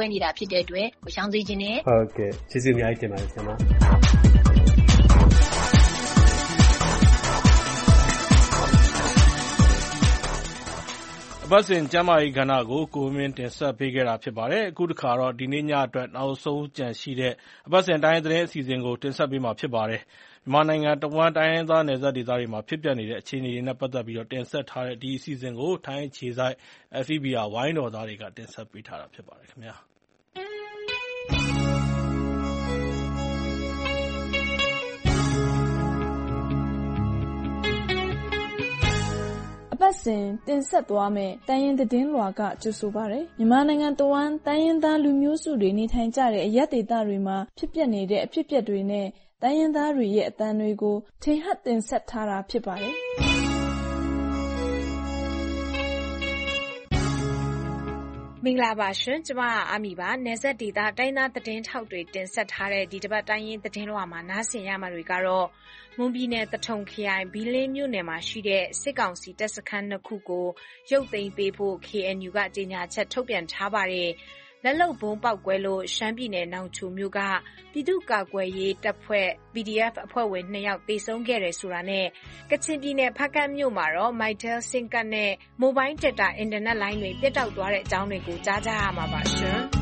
ပွဲနေတာဖြစ်တဲ့အတွက်ရှောင်စေချင်တယ်ဟုတ်ကဲ့ကျေးဇူးအများကြီးတင်ပါတယ်ဆရာမပတ်စဉ်ကျမ်းမာရေးကဏ္ဍကိုကိုမင်းတင်ဆက်ပေးခဲ့တာဖြစ်ပါတယ်။အခုတစ်ခါတော့ဒီနေ့ညအတွက်နောက်ဆုံးကျန်ရှိတဲ့အပတ်စဉ်တိုင်းသတင်းအစီအစဉ်ကိုတင်ဆက်ပေးမှာဖြစ်ပါတယ်။မြန်မာနိုင်ငံတဝန်းတိုင်းရင်းသားနယ်စပ်ဒေသတွေမှာဖြစ်ပျက်နေတဲ့အခြေအနေတွေနဲ့ပတ်သက်ပြီးတော့တင်ဆက်ထားတဲ့ဒီအစီအစဉ်ကိုထိုင်းအခြေစိုက် FEBR ဝိုင်းတော်သားတွေကတင်ဆက်ပေးထားတာဖြစ်ပါတယ်ခင်ဗျာ။အပတ်စဉ်တင်ဆက်သွားမယ့်တိုင်းရင်းသတင်းလွှာကကြိုဆိုပါရယ်မြန်မာနိုင်ငံတဝန်းတိုင်းရင်းသားလူမျိုးစုတွေနေထိုင်ကြတဲ့အရပ်ဒေသတွေမှာဖြစ်ပျက်နေတဲ့အဖြစ်အပျက်တွေနဲ့တိုင်းရင်းသားတွေရဲ့အသံတွေကိုထင်ဟပ်တင်ဆက်ထားတာဖြစ်ပါတယ်မင်္ဂလာပါရှင်ကျမအာမီပါနယ်စပ်ဒေသတိုင်းသားသတင်းထောက်တွေတင်ဆက်ထားတဲ့ဒီတစ်ပတ်တိုင်းရင်းသတင်းလွှာမှာနားဆင်ရမှာတွေကတော့မွန်ပြည်နယ်တထုံခရိုင်ဘီလင်းမြို့နယ်မှာရှိတဲ့စစ်ကောင်စီတပ်စခန်း2ခုကိုရုပ်သိမ်းပေးဖို့ KNU ကကြေညာချက်ထုတ်ပြန်ထားပါတယ်လက်လုံဘုံပေါက်ကွဲလို့ရှမ်းပြည်နယ်နောင်ချိုမြို့ကပြည်သူ့ကာကွယ်ရေးတပ်ဖွဲ့ PDF အဖွဲ့ဝင်2ယောက်သေဆုံးခဲ့တယ်ဆိုတာနဲ့ကချင်ပြည်နယ်ဖားကန့်မြို့မှာတော့ Mytel ဆင်ကတ်နဲ့ Mobile Data Internet လိုင်းတွေပြတ်တောက်သွားတဲ့အကြောင်းတွေကိုကြားကြရမှာပါရှင်။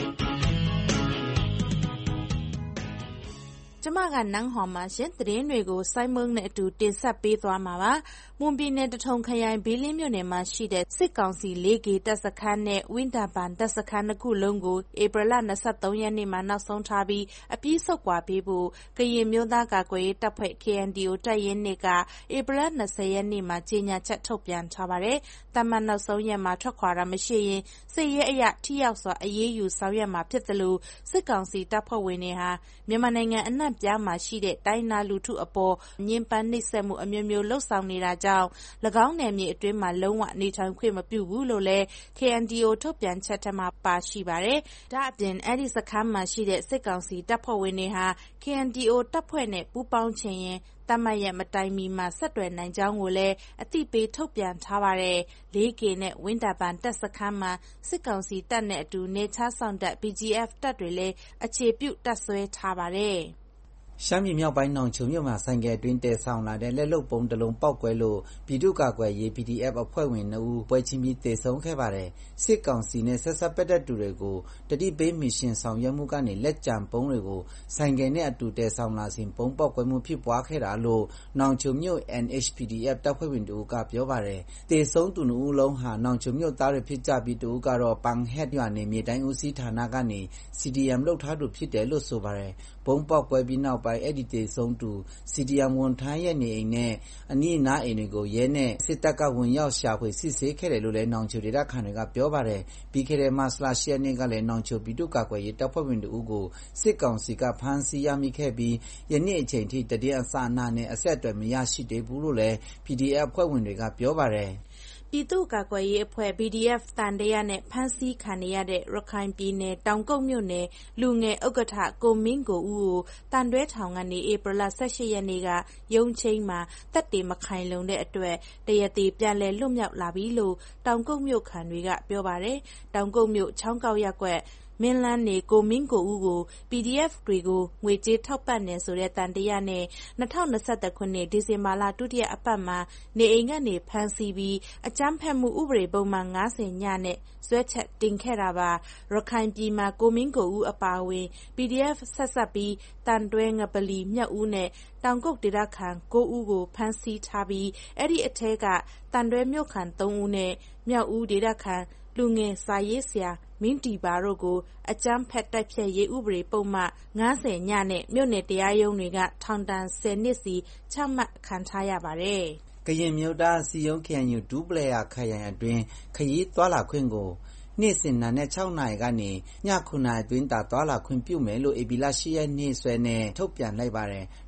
ကျမကနန်းဟော်မှာရှင်သတင်းတွေကိုစိုင်းမုံနဲ့အတူတင်ဆက်ပေးသွားမှာပါ။မွန်ပြည်နယ်တထုံခရိုင်ဘီလင်းမြို့နယ်မှာရှိတဲ့စစ်ကောင်စီ 4K တပ်စခန်းနဲ့ဝင်းတာပန်တပ်စခန်း2ခုလုံးကိုဧပြီလ23ရက်နေ့မှာနောက်ဆုံးထားပြီးအပြီးဆုတ်ခွာပေးဖို့ကရင်မျိုးသားကာကွယ်ရေးတပ်ဖွဲ့ KNDO တပ်ရင်းကဧပြီလ20ရက်နေ့မှာကြေညာချက်ထုတ်ပြန်ထားပါတယ်။တမန်နောက်ဆုံးရက်မှာထွက်ခွာတာမရှိရင်စစ်ရေးအရထိရောက်စွာအရေးယူဆောင်ရွက်မှာဖြစ်တယ်လို့စစ်ကောင်စီတပ်ဖွဲ့ဝင်တွေဟာမြန်မာနိုင်ငံအနှံ့ပြားမှာရှိတဲ့တိုင်းနာလူထုအပေါ်ညှဉ်းပန်းနှိပ်စက်မှုအမျိုးမျိုးလှုပ်ဆောင်နေတာကြောင့်၎င်းနယ်မြေအတွင်းမှာလုံးဝနေထိုင်ခွင့်မပြုဘူးလို့လည်း KNDO ထုတ်ပြန်ချက်ထဲမှာပါရှိပါတယ်။ဒါ့အပြင်အဲ့ဒီစခန်းမှာရှိတဲ့စစ်ကောင်စီတပ်ဖွဲ့ဝင်တွေဟာ KNDO တပ်ဖွဲ့နဲ့ပူးပေါင်းချင်ရင်တမတ်ရဲ့မတိုင်မီမှာဆက်တွယ်နိုင်ကြောင်းကိုလည်းအသိပေးထုတ်ပြန်ထားပါတယ်။ 4K နဲ့ဝင်းတာပန်တပ်စခန်းမှာစစ်ကောင်စီတပ်နဲ့အတူနေချဆောင်တပ် BGF တပ်တွေလည်းအခြေပြုတပ်ဆွဲထားပါတယ်။ရှမ်းပြည်မြောက်ပိုင်းနောင်ချိုမြို့မှာဆိုင်ကယ်အတွင်းတည်ဆောင်လာတဲ့လက်လုပ်ပုံးတစ်လုံးပေါက်ကွဲလို့ပြည်သူ့ကာကွယ်ရေး PDF အဖွဲ့ဝင်2ဦးပွဲချင်းပြီးသေဆုံးခဲ့ပါတယ်။စစ်ကောင်စီနဲ့ဆက်ဆက်ပတ်သက်သူတွေကိုတတိပေးမစ်ရှင်ဆောင်ရွက်မှုကနေလက်ကျန်ပုံးတွေကိုဆိုင်ကယ်နဲ့အတူတည်ဆောင်လာစဉ်ပုံးပေါက်ကွဲမှုဖြစ်ပွားခဲ့တာလို့နောင်ချိုမြို့ NHPDF တပ်ဖွဲ့ဝင်တို့ကပြောပါတယ်။သေဆုံးသူ2ဦးလုံးဟာနောင်ချိုမြို့သားတွေဖြစ်ကြပြီးတူကတော့ပန်ဟက်ရွာနေမြေတိုင်းဦးစီးဌာနကနေ CDM လုပ်ထားသူဖြစ်တယ်လို့ဆိုပါတယ်။ပုံးပေါက်ကွဲပြီးနောက်ပိုင်းအဲ့ဒီသေဆုံးသူ CDM ဝန်ထမ်းရဲ့နေအိမ်နဲ့အနီးအနားအိမ်တွေကိုရဲနဲ့စစ်တပ်ကဝင်ရောက်ရှာဖွေစစ်ဆေးခဲ့တယ်လို့လည်းနောင်ချိုဒေသခံတွေကပြောပါတယ်။ပြီးခဲ့တဲ့မတ်လ10ရက်နေ့ကလည်းနောင်ချိုပြည်သူ့ကာကွယ်ရေးတပ်ဖွဲ့ဝင်တို့ကိုစစ်ကောင်စီကဖမ်းဆီးရမိခဲ့ပြီးယနေ့အချိန်ထိတည်င်းအစအနနဲ့အဆက်အသွယ်မရရှိသေးဘူးလို့လည်း PDF အဖွဲ့ဝင်တွေကပြောပါတယ်။ပြည်သူ့ကာကွယ်ရေးအဖွဲ့ BDF တန်တရားနဲ့ဖမ်းဆီးခံရတဲ့ရခိုင်ပြည်နယ်တောင်ကုတ်မြို့နယ်လူငယ်ဥက္ကဋ္ဌကိုမင်းကိုဦးကိုတန်တွဲထောင်ကနေဧပြီလ18ရက်နေ့ကရုံးချိန်မှာတပ်တွေမခိုင်လုံတဲ့အတွက်တရသေးပြန်လည်လွတ်မြောက်လာပြီလို့တောင်ကုတ်မြို့ခံတွေကပြောပါတယ်။တောင်ကုတ်မြို့ချောင်းကောက်ရက်ကွက်မင်းလန်းနေကိုမင်းကိုဦးကို PDF တွေကိုငွေကြေးထောက်ပံ့နေဆိုတဲ့တန်တရားနဲ့2021ခုနှစ်ဒီဇင်ဘာလဒုတိယအပတ်မှာနေအိမ်ကနေဖမ်းဆီးပြီးအကြမ်းဖက်မှုဥပဒေပုံမှန်90ညနဲ့ဆွဲချက်တင်ခဲ့တာပါရခိုင်ပြည်မှာကိုမင်းကိုဦးအပါအဝင် PDF ဆက်ဆက်ပြီးတန်တွဲငပလီမြတ်ဦးနဲ့တောင်ကုတ်ဒေသခံ9ဦးကိုဖမ်းဆီးထားပြီးအဲ့ဒီအထက်ကတန်တွဲမြို့ခံ3ဦးနဲ့မြောက်ဦးဒေသခံလူငယ်စာရေးဆရာမင်းတီပါတို့ကိုအကြမ်းဖက်တိုက်ဖျက်ရေးဥပဒေပုံမှန်90ညနဲ့မြို့နယ်တရားရုံးတွေကထောင်ဒဏ်10နှစ်စီချမှတ်ခံထားရပါတယ်။ကရင်မျိုးသားစီယုံ KNU ဒူပလေယာခရိုင်အတွင်းခရီးသွားလာခွင့်ကိုနေ့စဉ်နာနဲ့6နာရီကနေည9နာရီအတွင်းသာသွားလာခွင့်ပြုမယ်လို့ဧပြီလ10ရက်နေ့စွဲနဲ့ထုတ်ပြန်လိုက်ပါတယ်။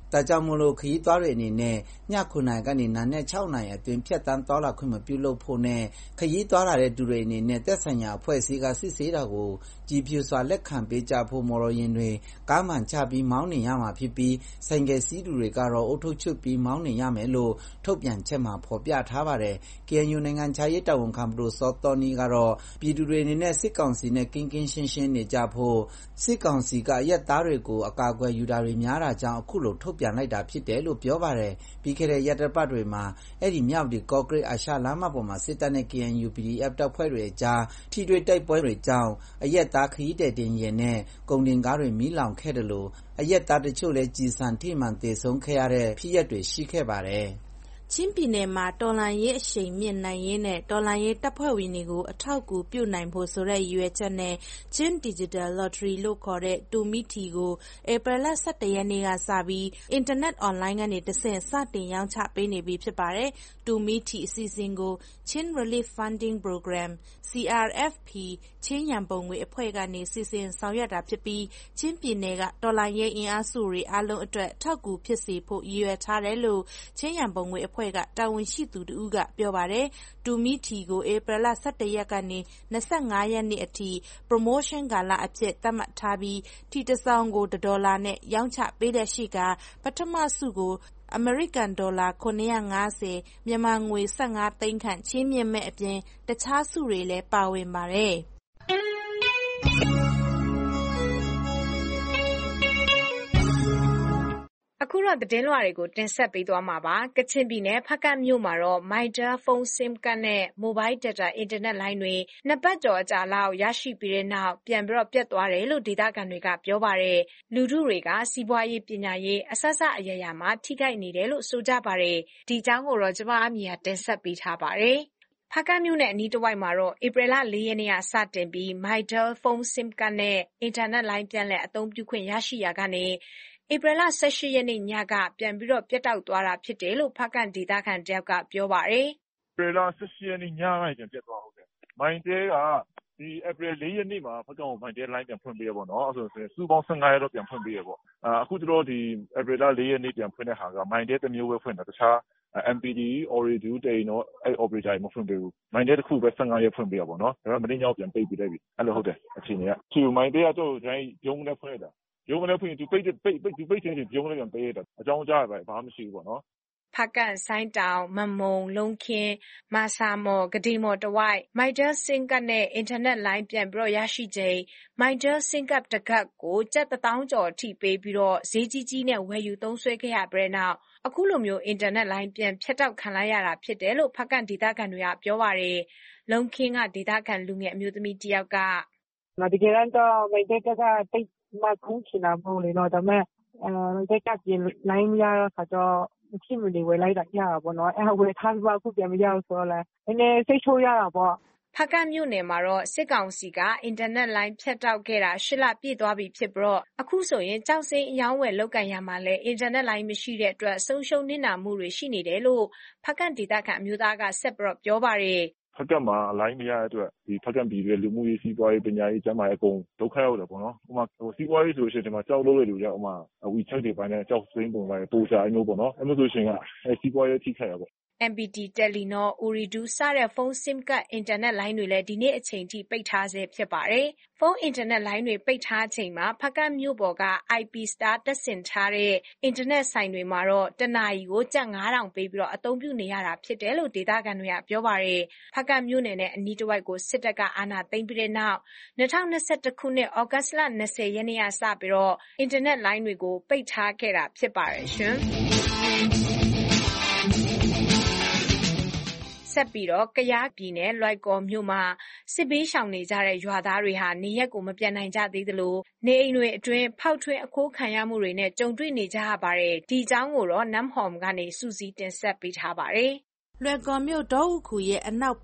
ဒါကြောင့်မို့လို့ခရီးသွားတွေအနေနဲ့ည9 နာရီကနေနာနဲ့6 နာရီအတွင်းဖြတ်တန်းသွားလာခွင့်မပြုလုပ်ဖို့နဲ့ခရီးသွားလာတဲ့သူတွေအနေနဲ့သက်ဆိုင်ရာအဖွဲ့အစည်းကစစ်ဆေးတာကိုကြည်ဖြူစွာလက်ခံပေးကြဖို့မော်တော်ယာဉ်တွေကားမှန်ချပြီးမောင်းနှင်ရမှာဖြစ်ပြီးဆိုင်ကယ်စီးသူတွေကတော့အုတ်ထုတ်ချွတ်ပြီးမောင်းနှင်ရမယ်လို့ထုတ်ပြန်ချက်မှာဖော်ပြထားပါတယ်။ KNU နိုင်ငံခြားရေးတာဝန်ခံပဒိုစောသောနီကတော့ပြည်သူတွေအနေနဲ့စစ်ကောင်စီနဲ့ကင်းကင်းရှင်းရှင်းနေကြဖို့စစ်ကောင်စီကအရက်သားတွေကိုအကာအကွယ်ယူတာတွေများတာကြောင့်အခုလိုထုတ်ပြန်လိုက်တာဖြစ်တယ်လို့ပြောပါတယ်။ပြီးခဲ့တဲ့ရက်တစ်ပတ်တွေမှာအဲ့ဒီမြောက်ဒီကော့ဂရိတ်အာရှလမ်းမပေါ်မှာစစ်တပ်နဲ့ KNU PDF တပ်ဖွဲ့တွေအကြားထိတွေ့တိုက်ပွဲတွေကြောင့်အရက်သားခရီးသည်တင်ယာဉ်နဲ့ကုန်တင်ကားတွေမီးလောင်ခဲ့တယ်လို့အရက်သားတချို့လည်းကြီးစံထိမှန်သေဆုံးခဲ့ရတဲ့ဖြစ်ရပ်တွေရှိခဲ့ပါတယ်။ချင်းပြည်နယ်မှာတော်လှန်ရေးအရှိန်မြင့်နိုင်ရေးနဲ့တော်လှန်ရေးတပ်ဖွဲ့ဝင်တွေကိုအထောက်အကူပြုနိုင်ဖို့ဆိုတဲ့ရည်ရွယ်ချက်နဲ့ချင်း Digital Lottery လို့ခေါ်တဲ့တူမီထီကိုဧပြီလ 17 ရက်နေ့ကစပြီးအင်တာနက်အွန်လိုင်းကနေတဆင့်စတင်ရောင်းချပေးနေပြီဖြစ်ပါတယ်။တူမီထီအစီအစဉ်ကို Chin Relief Funding Program CRFP ချင်းရန်ပုံငွေအဖွဲ့ကနေစီစဉ်ဆောင်ရွက်တာဖြစ်ပြီးချင်းပြည်နယ်ကတော်လှန်ရေးအင်အားစုတွေအားလုံးအတွက်ထောက်ကူဖြစ်စေဖို့ရည်ရွယ်ထားတယ်လို့ချင်းရန်ပုံငွေအဖွဲ့ကတာဝန်ရှိသူတဦးကပြောပါတယ်။တူမီထီကိုဧပြီလ 17 ရက်ကနေ25 ရက်နေ့အထိ promotion ကာလအဖြစ်သတ်မှတ်ထားပြီးထီတစ်စောင်ကို$နဲ့ရောင်းချပေးတဲ့ရှိကပထမဆုကိုအမေရိကန်ဒေါ်လာ950မြန်မာငွေ15 သိန်းခန့်ချီးမြှင့်မဲ့အပြင်တခြားဆုတွေလည်းပါဝင်ပါတယ်။အခုတော့သတင်းလွှာတွေကိုတင်ဆက်ပေးသွားမှာပါ။ကချင်ပြည်နယ်ဖားကန့်မြို့မှာတော့ Mytel ဖုန်း SIM ကတ်နဲ့ Mobile Data အင်တာနက်လိုင်းတွေ2 ပတ်ကျော်အကြာလောက်ရရှိပြီးတဲ့နောက်ပြန်ပြတ်သွားတယ်လို့ဒေသခံတွေကပြောပါတယ်။လူထုတွေကစီးပွားရေးပညာရေးအစစအရာရာမှာထိခိုက်နေတယ်လို့ဆိုကြပါတယ်။ဒီအကြောင်းကိုတော့ကျမအမီကတင်ဆက်ပေးထားပါတယ်။ဖားကန့်မြို့နယ်အနီးတစ်ဝိုက်မှာတော့ဧပြီလ 4 ရက်နေ့ကစတင်ပြီး Mytel ဖုန်း SIM ကတ်နဲ့အင်တာနက်လိုင်းပြန်လည်အသုံးပြုခွင့်ရရှိရာကနေဧပြီလ 18 ရက်နေ့ညကပြန်ပြီးပြတ်တောက်သွားတာဖြစ်တယ်လို့ဖားကန့်ဒေသခံတယောက်ကပြောပါတယ်။ဧပြီလ 18 ရက်နေ့ညကနေပြန်ပြတ်သွားဟုတ်တယ်။ Mytel ကဒီဧပြီ 4 ရက်နေ့မှာဖားကန့်ကို Mytel လိုင်းပြန်ဖွင့်ပေးရပေါ့နော်။အဲ့ဆိုရင်စုပေါင်း15ရက်တော့ပြန်ဖွင့်ပေးရပေါ့။အခုတို့ဒီဧပြီလ 4 ရက်နေ့ပြန်ဖွင့်တဲ့ဟာက Mytel တစ်မျိုးပဲဖွင့်တာတခြားMPT, Ooredoo, Telenor အဲ့ operator တွေမဖွင့်ပေးဘူး။ Mytel တစ်ခုပဲ15ရက်ဖွင့်ပေးရပေါ့နော်။ဒါပေမဲ့မနေ့ညကပြန်ပိတ်ပေးလိုက်ပြီ။အဲ့လိုဟုတ်တယ်အခြေအနေက။Mytel ကတို့ရုံးနဲ့ဖွင့်လိုက်တာ။ရုံးနဲ့ဖွင့်ရင်သူပိတ်ချင်းရုံးနဲ့ပြန်ပေးလိုက်တာ။အကြောင်းကြားရဘာမှမရှိဘူးပေါ့နော်။ဖားကန့်၊ဆိုင်းတောင်၊မမုံ၊လုံးခင်း၊မာဆာမော်၊ဂဒေမော်တစ်ဝိုက် Mytel ဆင်းကတ်နဲ့အင်တာနက်လိုင်းပြန်ရရှိချိန် Mytel ဆင်းကတ်တစ်ကတ်ကိုကျပ်1,000 ကျော်အထိပေးပြီးဈေးကြီးကြီးနဲ့ဝယ်ယူသုံးစွဲခဲ့ရပြီးတဲ့နောက်အခုလိုမျိုးအင်တာနက်လိုင်းပြန်ဖြတ်တောက်ခံလိုက်ရတာဖြစ်တယ်လို့ဖားကန့်ဒေသခံတွေကပြောပါတယ်။လုံးခင်းကဒေသခံလူငယ်အမျိုးသမီးတစ်ယောက်ကတကယ်တမ်းတော့ Mytel ကတိတ်မှခုံးချင်တာမဟုတ်လေနော်ဒါပေမဲ့ Mytel ကပြင်လိုင်းမရတော့ခါကျတော့မဖြစ်မနေဝယ်လိုက်တာရတာပေါ့နော်အဲ့ဝယ်ထားပြီးမှအခုပြန်မရဘူးဆိုတော့လည်းနည်းနည်းစိတ်ဆိုးရတာပေါ့ဖားကန့်မြို့နယ်မှာတော့စစ်ကောင်စီကအင်တာနက်လိုင်းဖြတ်တောက်ခဲ့တာ8 လပြည့်သွားပြီဖြစ်ပြီးအခုဆိုရင်ကျောက်စိမ်းအယောင်းဝယ်လုပ်ကင်ရမှာလဲအင်တာနက်လိုင်းမရှိတဲ့အတွက်ဆုံးရှုံးနစ်နာမှုတွေရှိနေတယ်လို့ဖားကန့်ဒေသခံအမျိုးသားကဆက်ပြောပါတယ်ဖားကန့်မှာလိုင်းမရတဲ့အတွက်ဒီဖားကန့်ပြည်ရဲ့လူမှုရေးစီးပွားရေးပညာရေးကျန်းမာရေးအကုန်ဒုက္ခရောက်တယ်ပေါ့နော်။ဥပမာစီးပွားရေးဆိုလို့ရှိရင်ဒီမှာကြောက်လို့ရတဲ့လူတွေကဥပမာ WeChat တွေပိုင်းနဲ့ကြောက်စိမ်းပုံလိုက်ပို့ချအဲ့မျိုးပေါ့နော်။အဲ့မျိုးဆိုရှင်ကစီးပွားရေးထိခိုက်ရပေါ့ MPT, Telenor, Ooredoo စတဲ့ဖုန်း SIM ကတ်အင်တာနက်လိုင်းတွေလည်းဒီနေ့အချိန်ထိပိတ်ထားဆဲဖြစ်ပါတယ်။ဖုန်းအင်တာနက်လိုင်းတွေပိတ်ထားချိန်မှာဖားကန့်မြို့ပေါ်က IP Star တပ်ဆင်ထားတဲ့အင်တာနက်ဆိုင်တွေမှာတော့တစ်နာရီကိုကျပ်9,000ပေးပြီးအသုံးပြုနေရတာဖြစ်တယ်လို့ဒေသခံတွေကပြောပါတယ်။ဖားကန့်မြို့နယ်နဲ့အနီးတစ်ဝိုက်ကိုစစ်တပ်ကအာဏာသိမ်းပြီးတဲ့နောက်2021ခုနှစ်ဩဂတ်လ20ရက်နေ့ကစပြီးအင်တာနက်လိုင်းတွေကိုပိတ်ထားခဲ့တာဖြစ်ပါတယ်ရှင်။ဆက်ပြီးကယားပြည်နယ်လွိုင်ကော်မြို့မှာစစ်ဘေးရှောင်နေကြတဲ့ရွာသားတွေဟာနေရပ်ကိုမပြန်နိုင်ကြသေးသလိုနေအိမ်တွေအတွင်းဖောက်ထွင်းအခိုးခံရမှုတွေနဲ့ကြုံတွေ့နေကြရပါတယ်။ဒီအကြောင်းကိုတော့နမ်ဟော်မ်ကနေစူးစီးတင်ဆက်ပေးထားပါတယ်။လွိုင်ကော်မြို့ဒေါဥခူရဲ့အနောက်ဘက်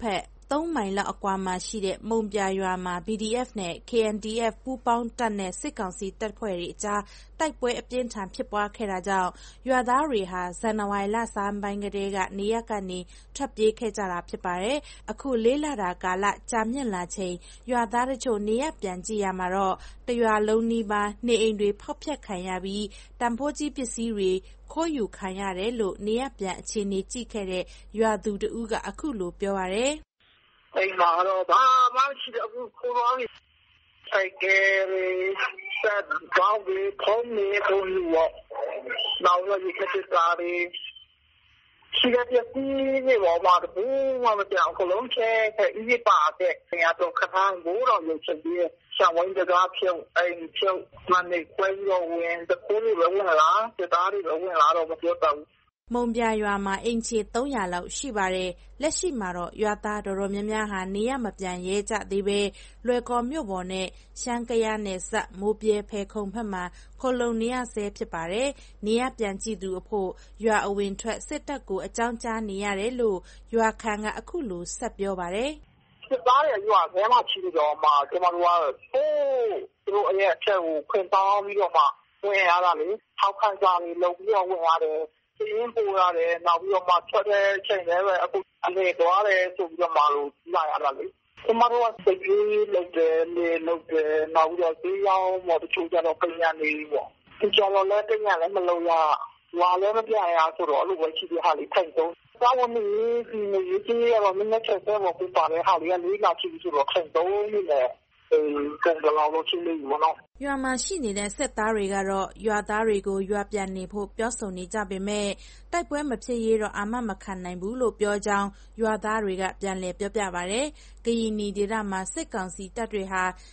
3 မိုင်လောက်အကွာမှာရှိတဲ့မုံပြရွာမှာ BDF နဲ့ KNDF ပူးပေါင်းတပ်နဲ့စစ်ကောင်စီတပ်ဖွဲ့တွေအကြားတိုက်ပွဲအပြင်းထန်ဖြစ်ပွားခဲ့တာကြောင့်ရွာသားတွေဟာဇန်နဝါရီလဆန်းပိုင်းကတည်းကနေရပ်ကနေထွက်ပြေးခဲ့ကြတာဖြစ်ပါတယ်။အခု4 လတာကာလကြာမြင့်လာချိန်ရွာသားတချို့နေရပ်ပြန်ကြည့်ရမှာတော့တရွာလုံးနီးပါးနေအိမ်တွေဖောက်ဖျက်ခံရပြီးတန်ဖိုးကြီးပစ္စည်းတွေခိုးယူခံရတယ်လို့နေရပ်ပြန်အခြေအနေကြည့်ခဲ့တဲ့ရွာသူတဦးကအခုလိုပြောပါတယ်။အိမ်မှာတော့ဘာမှမရှိတော့ဘူးခိုးသွားပြီ။ဆိုင်ကယ်ဆက်ကောင်းပြီးဖုန်းနေခိုးယူတော့နောက်တော့ဒီကတည်းရှိတဲ့ပစ္စည်းတွေပေါ်မှာဘူးမှမပြောင်းခလုံးချဲအီးပါတဲ့နေရာတော့ခါန်းဘူးတော့လို့ချက်ပြီးရှောင်းဝင်ကြတာဖြုတ်အိမ်ဖြုတ်မနေခွဲရောဝင်တကူတွေဝင်လာစတားတွေဝင်လာတော့မပြောတော့မုံပြရွာမှာအိမ်ခြေ300လောက်ရှိပါတယ်။လက်ရှိမှာတော့ရွာသားတော်တော်များများဟာနေရမပြန်ရဲကြသေးပဲလွယ်ကော်မြို့ပေါ်နဲ့ရှမ်းကယားနယ်စပ်မိုးပြဲဖဲခုံဘက်မှာခိုလုံနေရဆဲဖြစ်ပါတယ်။နေရပြန်ကြည့်သူအဖို့ရွာအဝင်ထွက်စစ်တပ်ကိုအကြောင်းကြားနေရတယ်လို့ရွာခံကအခုလိုဆက်ပြောပါတယ်။စစ်သားရဲ့ရွာထဲမှာချီတော့မှကျွန်တော်တို့ကသူတို့ရဲ့အချက်ကိုခွင့်တောင်းပြီးတော့မှဝင်ရတာလေထောက်ခံကြပြီးလုံပြီးတော့ဝင်ရတယ်။ပြင်းပိုးရတယ်နောက်ပြီးတော့မှထွက်တဲ့ချိန်လည်းပဲအခုအနေသွားတယ်ဆိုပြီးတော့မှလို့လာရတာလေကျွန်တော်တို့ကစိတ်ကြီးလုပ်တယ်လေလုပ်တယ်နောက်ပြီးတော့ဈေးရောင်းတော့တချို့ကျတော့ပြန်နေပေါ့ဒီကြော်လည်းတင်ရလည်းမလုပ်ရလာလည်းမပြရဆိုတော့အဲ့လိုပဲရှိတဲ့ဟာလေးထိုင်တော့သာဝန်ကြီးဒီနေ့ကြီးရတော့မင်းနဲ့ချက်တော့ပူပါလေဟာလေးကလေးလာချီဆိုတော့ထိုင်တော့နေတယ်ကန်ကလာလို့ချင်းလေးမနော်ရွာမှာရှိနေတဲ့စစ်သားတွေကတော့ရွာသားတွေကိုရွာပြန်နေဖို့ပြောဆိုနေကြပေမဲ့တိုက်ပွဲမဖြစ်ရေးတော့အာမမခံနိုင်ဘူးလို့ပြောကြောင်းရွာသားတွေကပြန်လည်ပြောပြပါတယ်။ကရင်နီဒေသမှာစစ်ကောင်စီတပ်တွေဟာ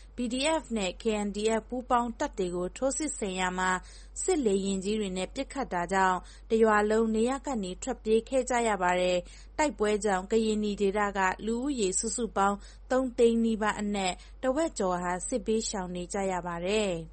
BDF နဲ့ KNDF ပူးပေါင်းတပ်တွေကိုထိုးစစ်ဆင်ရမှာစစ်လေရင်ကြီးတွေနဲ့ပစ်ခတ်တာကြောင့်တရွာလုံးနေရပ်ကနေထွက်ပြေးခဲ့ကြရပါတယ်။တိုက်ပွဲကြောင့်ကရင်နီဒေသကလူဦးရေစုစုပေါင်း3 သိန်းနီးပါးအနက်တဝက်ကျော်ဟာစစ်ဘေးရှောင်နေကြရပါတယ်။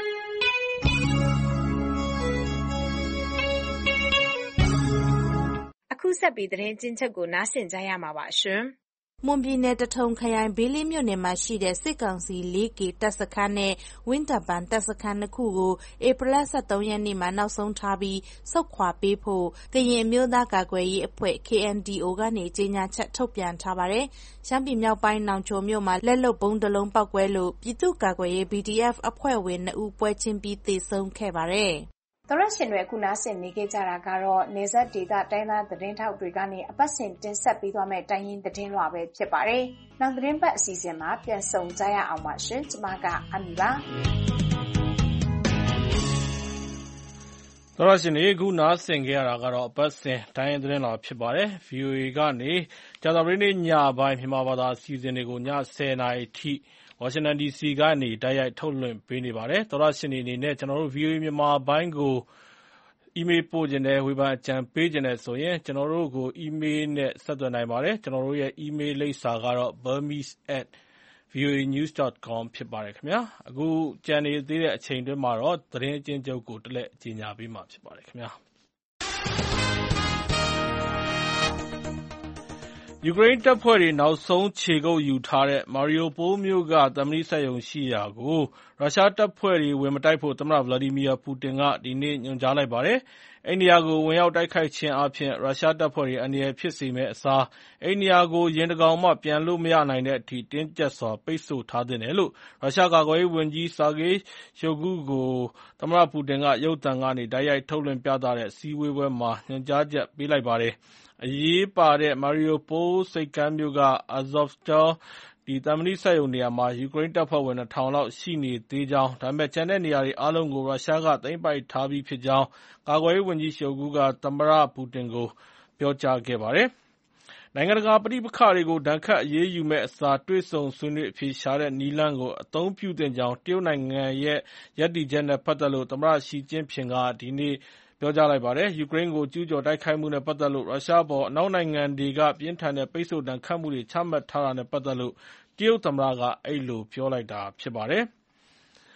အခုဆက်ပြီးသတင်းကျဉ်းချုပ်ကိုနားဆင်ကြရမှာပါရှင်။မွန်ပြည်နယ်တထုံခရိုင်ဘေးလင်းမြို့နယ်မှာရှိတဲ့စစ်ကောင်စီ 4K တပ်စခန်းနဲ့ဝင်းတပ်ပန်တပ်စခန်း2ခုကိုဧပြီလ 23 ရက်နေ့မှာနောက်ဆုံးထားပြီးဆုတ်ခွာပေးဖို့ကရင်အမျိုးသားကာကွယ်ရေးအဖွဲ့ KNDO ကနေကြေညာချက်ထုတ်ပြန်ထားပါတယ်။ရှမ်းပြည်မြောက်ပိုင်းနောင်ချိုမြို့မှာလက်လုပ်ဗုံးတစ်လုံးပေါက်ကွဲလို့ပြည်သူ့ကာကွယ်ရေး BDF အဖွဲ့ဝင်2ဦးပွဲချင်းပြီးသေဆုံးခဲ့ပါတယ်။သောရရှင်တွေအခုနားဆင်နေကြတာကတော့နေဆက်ဒေတာတိုင်းသားသတင်းထောက်တွေကနေအပတ်စဉ်တင်ဆက်ပေးသွားမယ့်တိုင်းရင်းသတင်းလွှာပဲဖြစ်ပါတယ်။နောက်သတင်းပတ်အစီအစဉ်မှာပြန်ဆုံကြရအောင်ပါရှင်။ကျွန်မကအမီပါ။သောရရှင်တွေအခုနားဆင်ကြရတာကတော့အပတ်စဉ်တိုင်းရင်းသတင်းလွှာဖြစ်ပါတယ်။ VOA ကနေကြာသပတေးနေ့ညပိုင်းမြန်မာဘာသာအစီအစဉ်တွေကိုည 10 နာရီထိဝါရှင်တန် DC ကနေတိုက်ရိုက်ထုတ်လွှင့်ပေးနေပါတယ်။သောတရှင်တွေအနေနဲ့ကျွန်တော်တို့ VOA မြန်မာပိုင်းကိုအီးမေးလ်ပို့ခြင်းနဲ့ဝေဖန်အကြံပေးခြင်းနဲ့ဆိုရင်ကျွန်တော်တို့ကိုအီးမေးလ်နဲ့ဆက်သွယ်နိုင်ပါတယ်။ကျွန်တော်တို့ရဲ့အီးမေးလ်လိပ်စာကတော့ burmese@voanews.com ဖြစ်ပါတယ်ခင်ဗျာ။အခုကြံနေသေးတဲ့အချိန်တွင်းမှာတော့သတင်းအကျဉ်းချုပ်ကိုတလက်ကြေညာပေးမှာဖြစ်ပါတယ်ခင်ဗျာ။ယူကရိန်းတပ်ဖွဲ့တွေနောက်ဆုံးခြေကုပ်ယူထားတဲ့ Mariupol မြို့ကသံမဏိစက်ရုံရှိရာကိုရုရှားတပ်ဖွဲ့တွေဝင်မတိုက်ဖို့သမ္မတ Vladimir Putin ကဒီနေ့ညွှန်ကြားလိုက်ပါတယ်။အဲဒီနေရာကိုဝင်ရောက်တိုက်ခိုက်ခြင်းအားဖြင့်ရုရှားတပ်ဖွဲ့တွေအန္တရာယ်ဖြစ်စေမယ့်အစားအဲဒီနေရာကိုယာဉ်တကောင်မှပြန်လို့မရနိုင်တဲ့အထိတင်းကျပ်စွာပိတ်ဆို့ထားသင့်တယ်လို့ရုရှားကာကွယ်ရေးဝန်ကြီး Sergei Shoigu ကိုသမ္မတ Putin ကရုပ်သံကနေတိုက်ရိုက်ထုတ်လွှင့်ပြသတဲ့အစည်းအဝေးပွဲမှာညွှန်ကြားချက်ပေးလိုက်ပါတယ်။အရေးပါတဲ့ Mariupol ဆိပ်ကမ်းမြို့က Azovstal သံမဏိစက်ရုံနေရာမှာယူကရိန်းတပ်ဖွဲ့ဝင် 2000 လောက်ရှိနေသေးကြောင်းဒါပေမဲ့ကျန်တဲ့နေရာတွေအားလုံးကိုရုရှားကသိမ်းပိုက်ထားပြီးဖြစ်ကြောင်းကာကွယ်ရေးဝန်ကြီး Shoigu ကသမ္မတ Putin ကိုပြောကြားခဲ့ပါတယ်။နိုင်ငံတကာပဋိပက္ခတွေကိုဒဏ်ခတ်အရေးယူမယ့်အစားတွေ့ဆုံဆွေးနွေးအဖြေရှာတဲ့နည်းလမ်းကိုအသုံးပြုသင့်ကြောင်းတရုတ်နိုင်ငံရဲ့ရပ်တည်ချက်နဲ့ပတ်သက်လို့သမ္မတရှီကျင့်ဖျင်ကဒီနေ့ပြောကြားလိုက်ပါတယ်။ယူကရိန်းကိုကျူးကျော်တိုက်ခိုက်မှုနဲ့ပတ်သက်လို့ရုရှားအပေါ်အနောက်နိုင်ငံတွေကပြင်းထန်တဲ့ပိတ်ဆို့ဒဏ်ခတ်မှုတွေချမှတ်ထားတာနဲ့ပတ်သက်လို့တရုတ်သမ္မတကအဲဒီလိုပြောလိုက်တာဖြစ်ပါတယ်။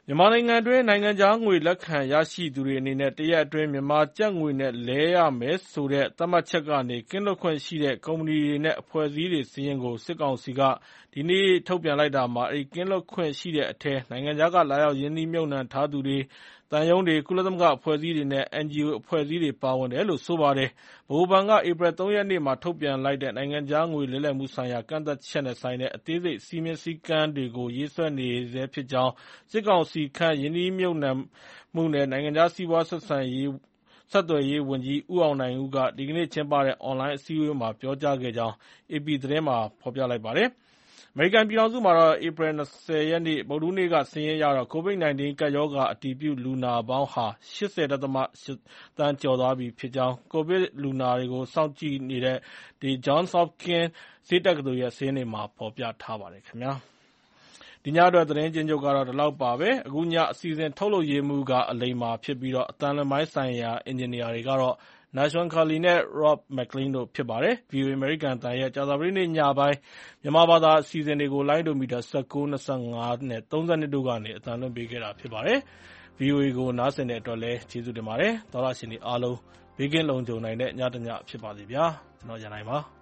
မြန်မာနိုင်ငံတွင်းနိုင်ငံခြားငွေလက်ခံရရှိသူတွေအနေနဲ့တရက်အတွင်းမြန်မာကျပ်ငွေနဲ့လဲရမယ်ဆိုတဲ့သတ်မှတ်ချက်ကနေကင်းလွတ်ခွင့်ရှိတဲ့ကုမ္ပဏီတွေနဲ့အဖွဲ့အစည်းတွေစာရင်းကိုစစ်ကောင်စီကဒီနေ့ထုတ်ပြန်လိုက်တာမှာအဲဒီကင်းလွတ်ခွင့်ရှိတဲ့အထဲနိုင်ငံခြားကလာရောက်ရင်းနှီးမြှုပ်နှံထားသူတွေသံရုံးတွေကုလသမဂ္ဂအဖွဲ့အစည်းတွေနဲ့ NGO အဖွဲ့အစည်းတွေပါဝင်တယ်လို့ဆိုပါတယ်။ဗဟိုဘဏ်ကဧပြီ 3 ရက်နေ့မှာထုတ်ပြန်လိုက်တဲ့နိုင်ငံခြားငွေလဲလှယ်မှုဆိုင်ရာကန့်သတ်ချက်နဲ့ဆိုင်တဲ့အသေးစိတ်စည်းမျဉ်းစည်းကမ်းတွေကိုရေးဆွဲနေဆဲဖြစ်ကြောင်းစစ်ကောင်စီခန့်ရင်းနှီးမြှုပ်နှံမှုနဲ့နိုင်ငံခြားစီးပွားဆက်သွယ်ရေးဝန်ကြီးဦးအောင်နိုင်ဦးကဒီကနေ့ကျင်းပတဲ့အွန်လိုင်းအစည်းအဝေးမှာပြောကြားခဲ့ကြောင်း AP သတင်းမှာဖော်ပြလိုက်ပါတယ်။အမေရိကန်ပြည်ထောင်စုမှာတော့ဧပြီ 20 ရက်နေ့ဗုဒ္ဓဟူးနေ့ကစာရင်းအရတော့ COVID-19 ကပ်ရောဂါအတည်ပြုလူနာပေါင်းဟာ 80.8 သန်းကျော်သွားပြီဖြစ်ကြောင်းကိုဗစ်လူနာတွေကိုစောင့်ကြည့်နေတဲ့ Johns Hopkins ဆေးတက္ကသိုလ်ရဲ့စာရင်းတွေမှာဖော်ပြထားပါတယ်ခင်ဗျာ။ဒီညအတွက်သတင်းကျဉ်းချုပ်ကတော့ဒီလောက်ပါပဲ။အခုညအစီအစဉ်ထုတ်လုပ်ရေးမှူးကအလိမ္မာဖြစ်ပြီးတော့အသံလွှင့်ပိုင်းဆိုင်ရာအင်ဂျင်နီယာတွေကတော့Nashwan Kali နဲ့ Rob McLean တို့ဖြစ်ပါတယ်။ VOA အမေရိကန်အသံရဲ့ကြာသပတေးနေ့ညပိုင်းမြန်မာဘာသာအစီအစဉ်တွေကိုလိုင်းဒိုမီတာ19, 25 နဲ့ 32 တို့ကနေအသံလွှင့်ပေးခဲ့တာဖြစ်ပါတယ်။ VOA ကိုနားဆင်တဲ့အတွက်လည်းကျေးဇူးတင်ပါတယ်။သောတရှင်တွေအားလုံးဘေးကင်းလုံခြုံနိုင်တဲ့ညတညဖြစ်ပါစေဗျာ။ကျွန်တော်ရန်နိုင်ပါ။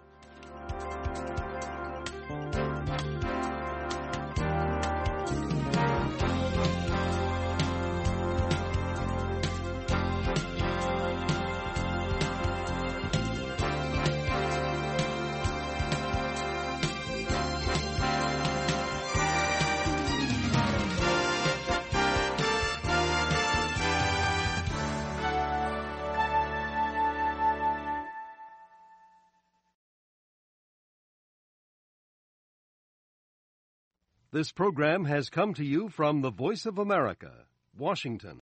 This program has come to you from the Voice of America, Washington.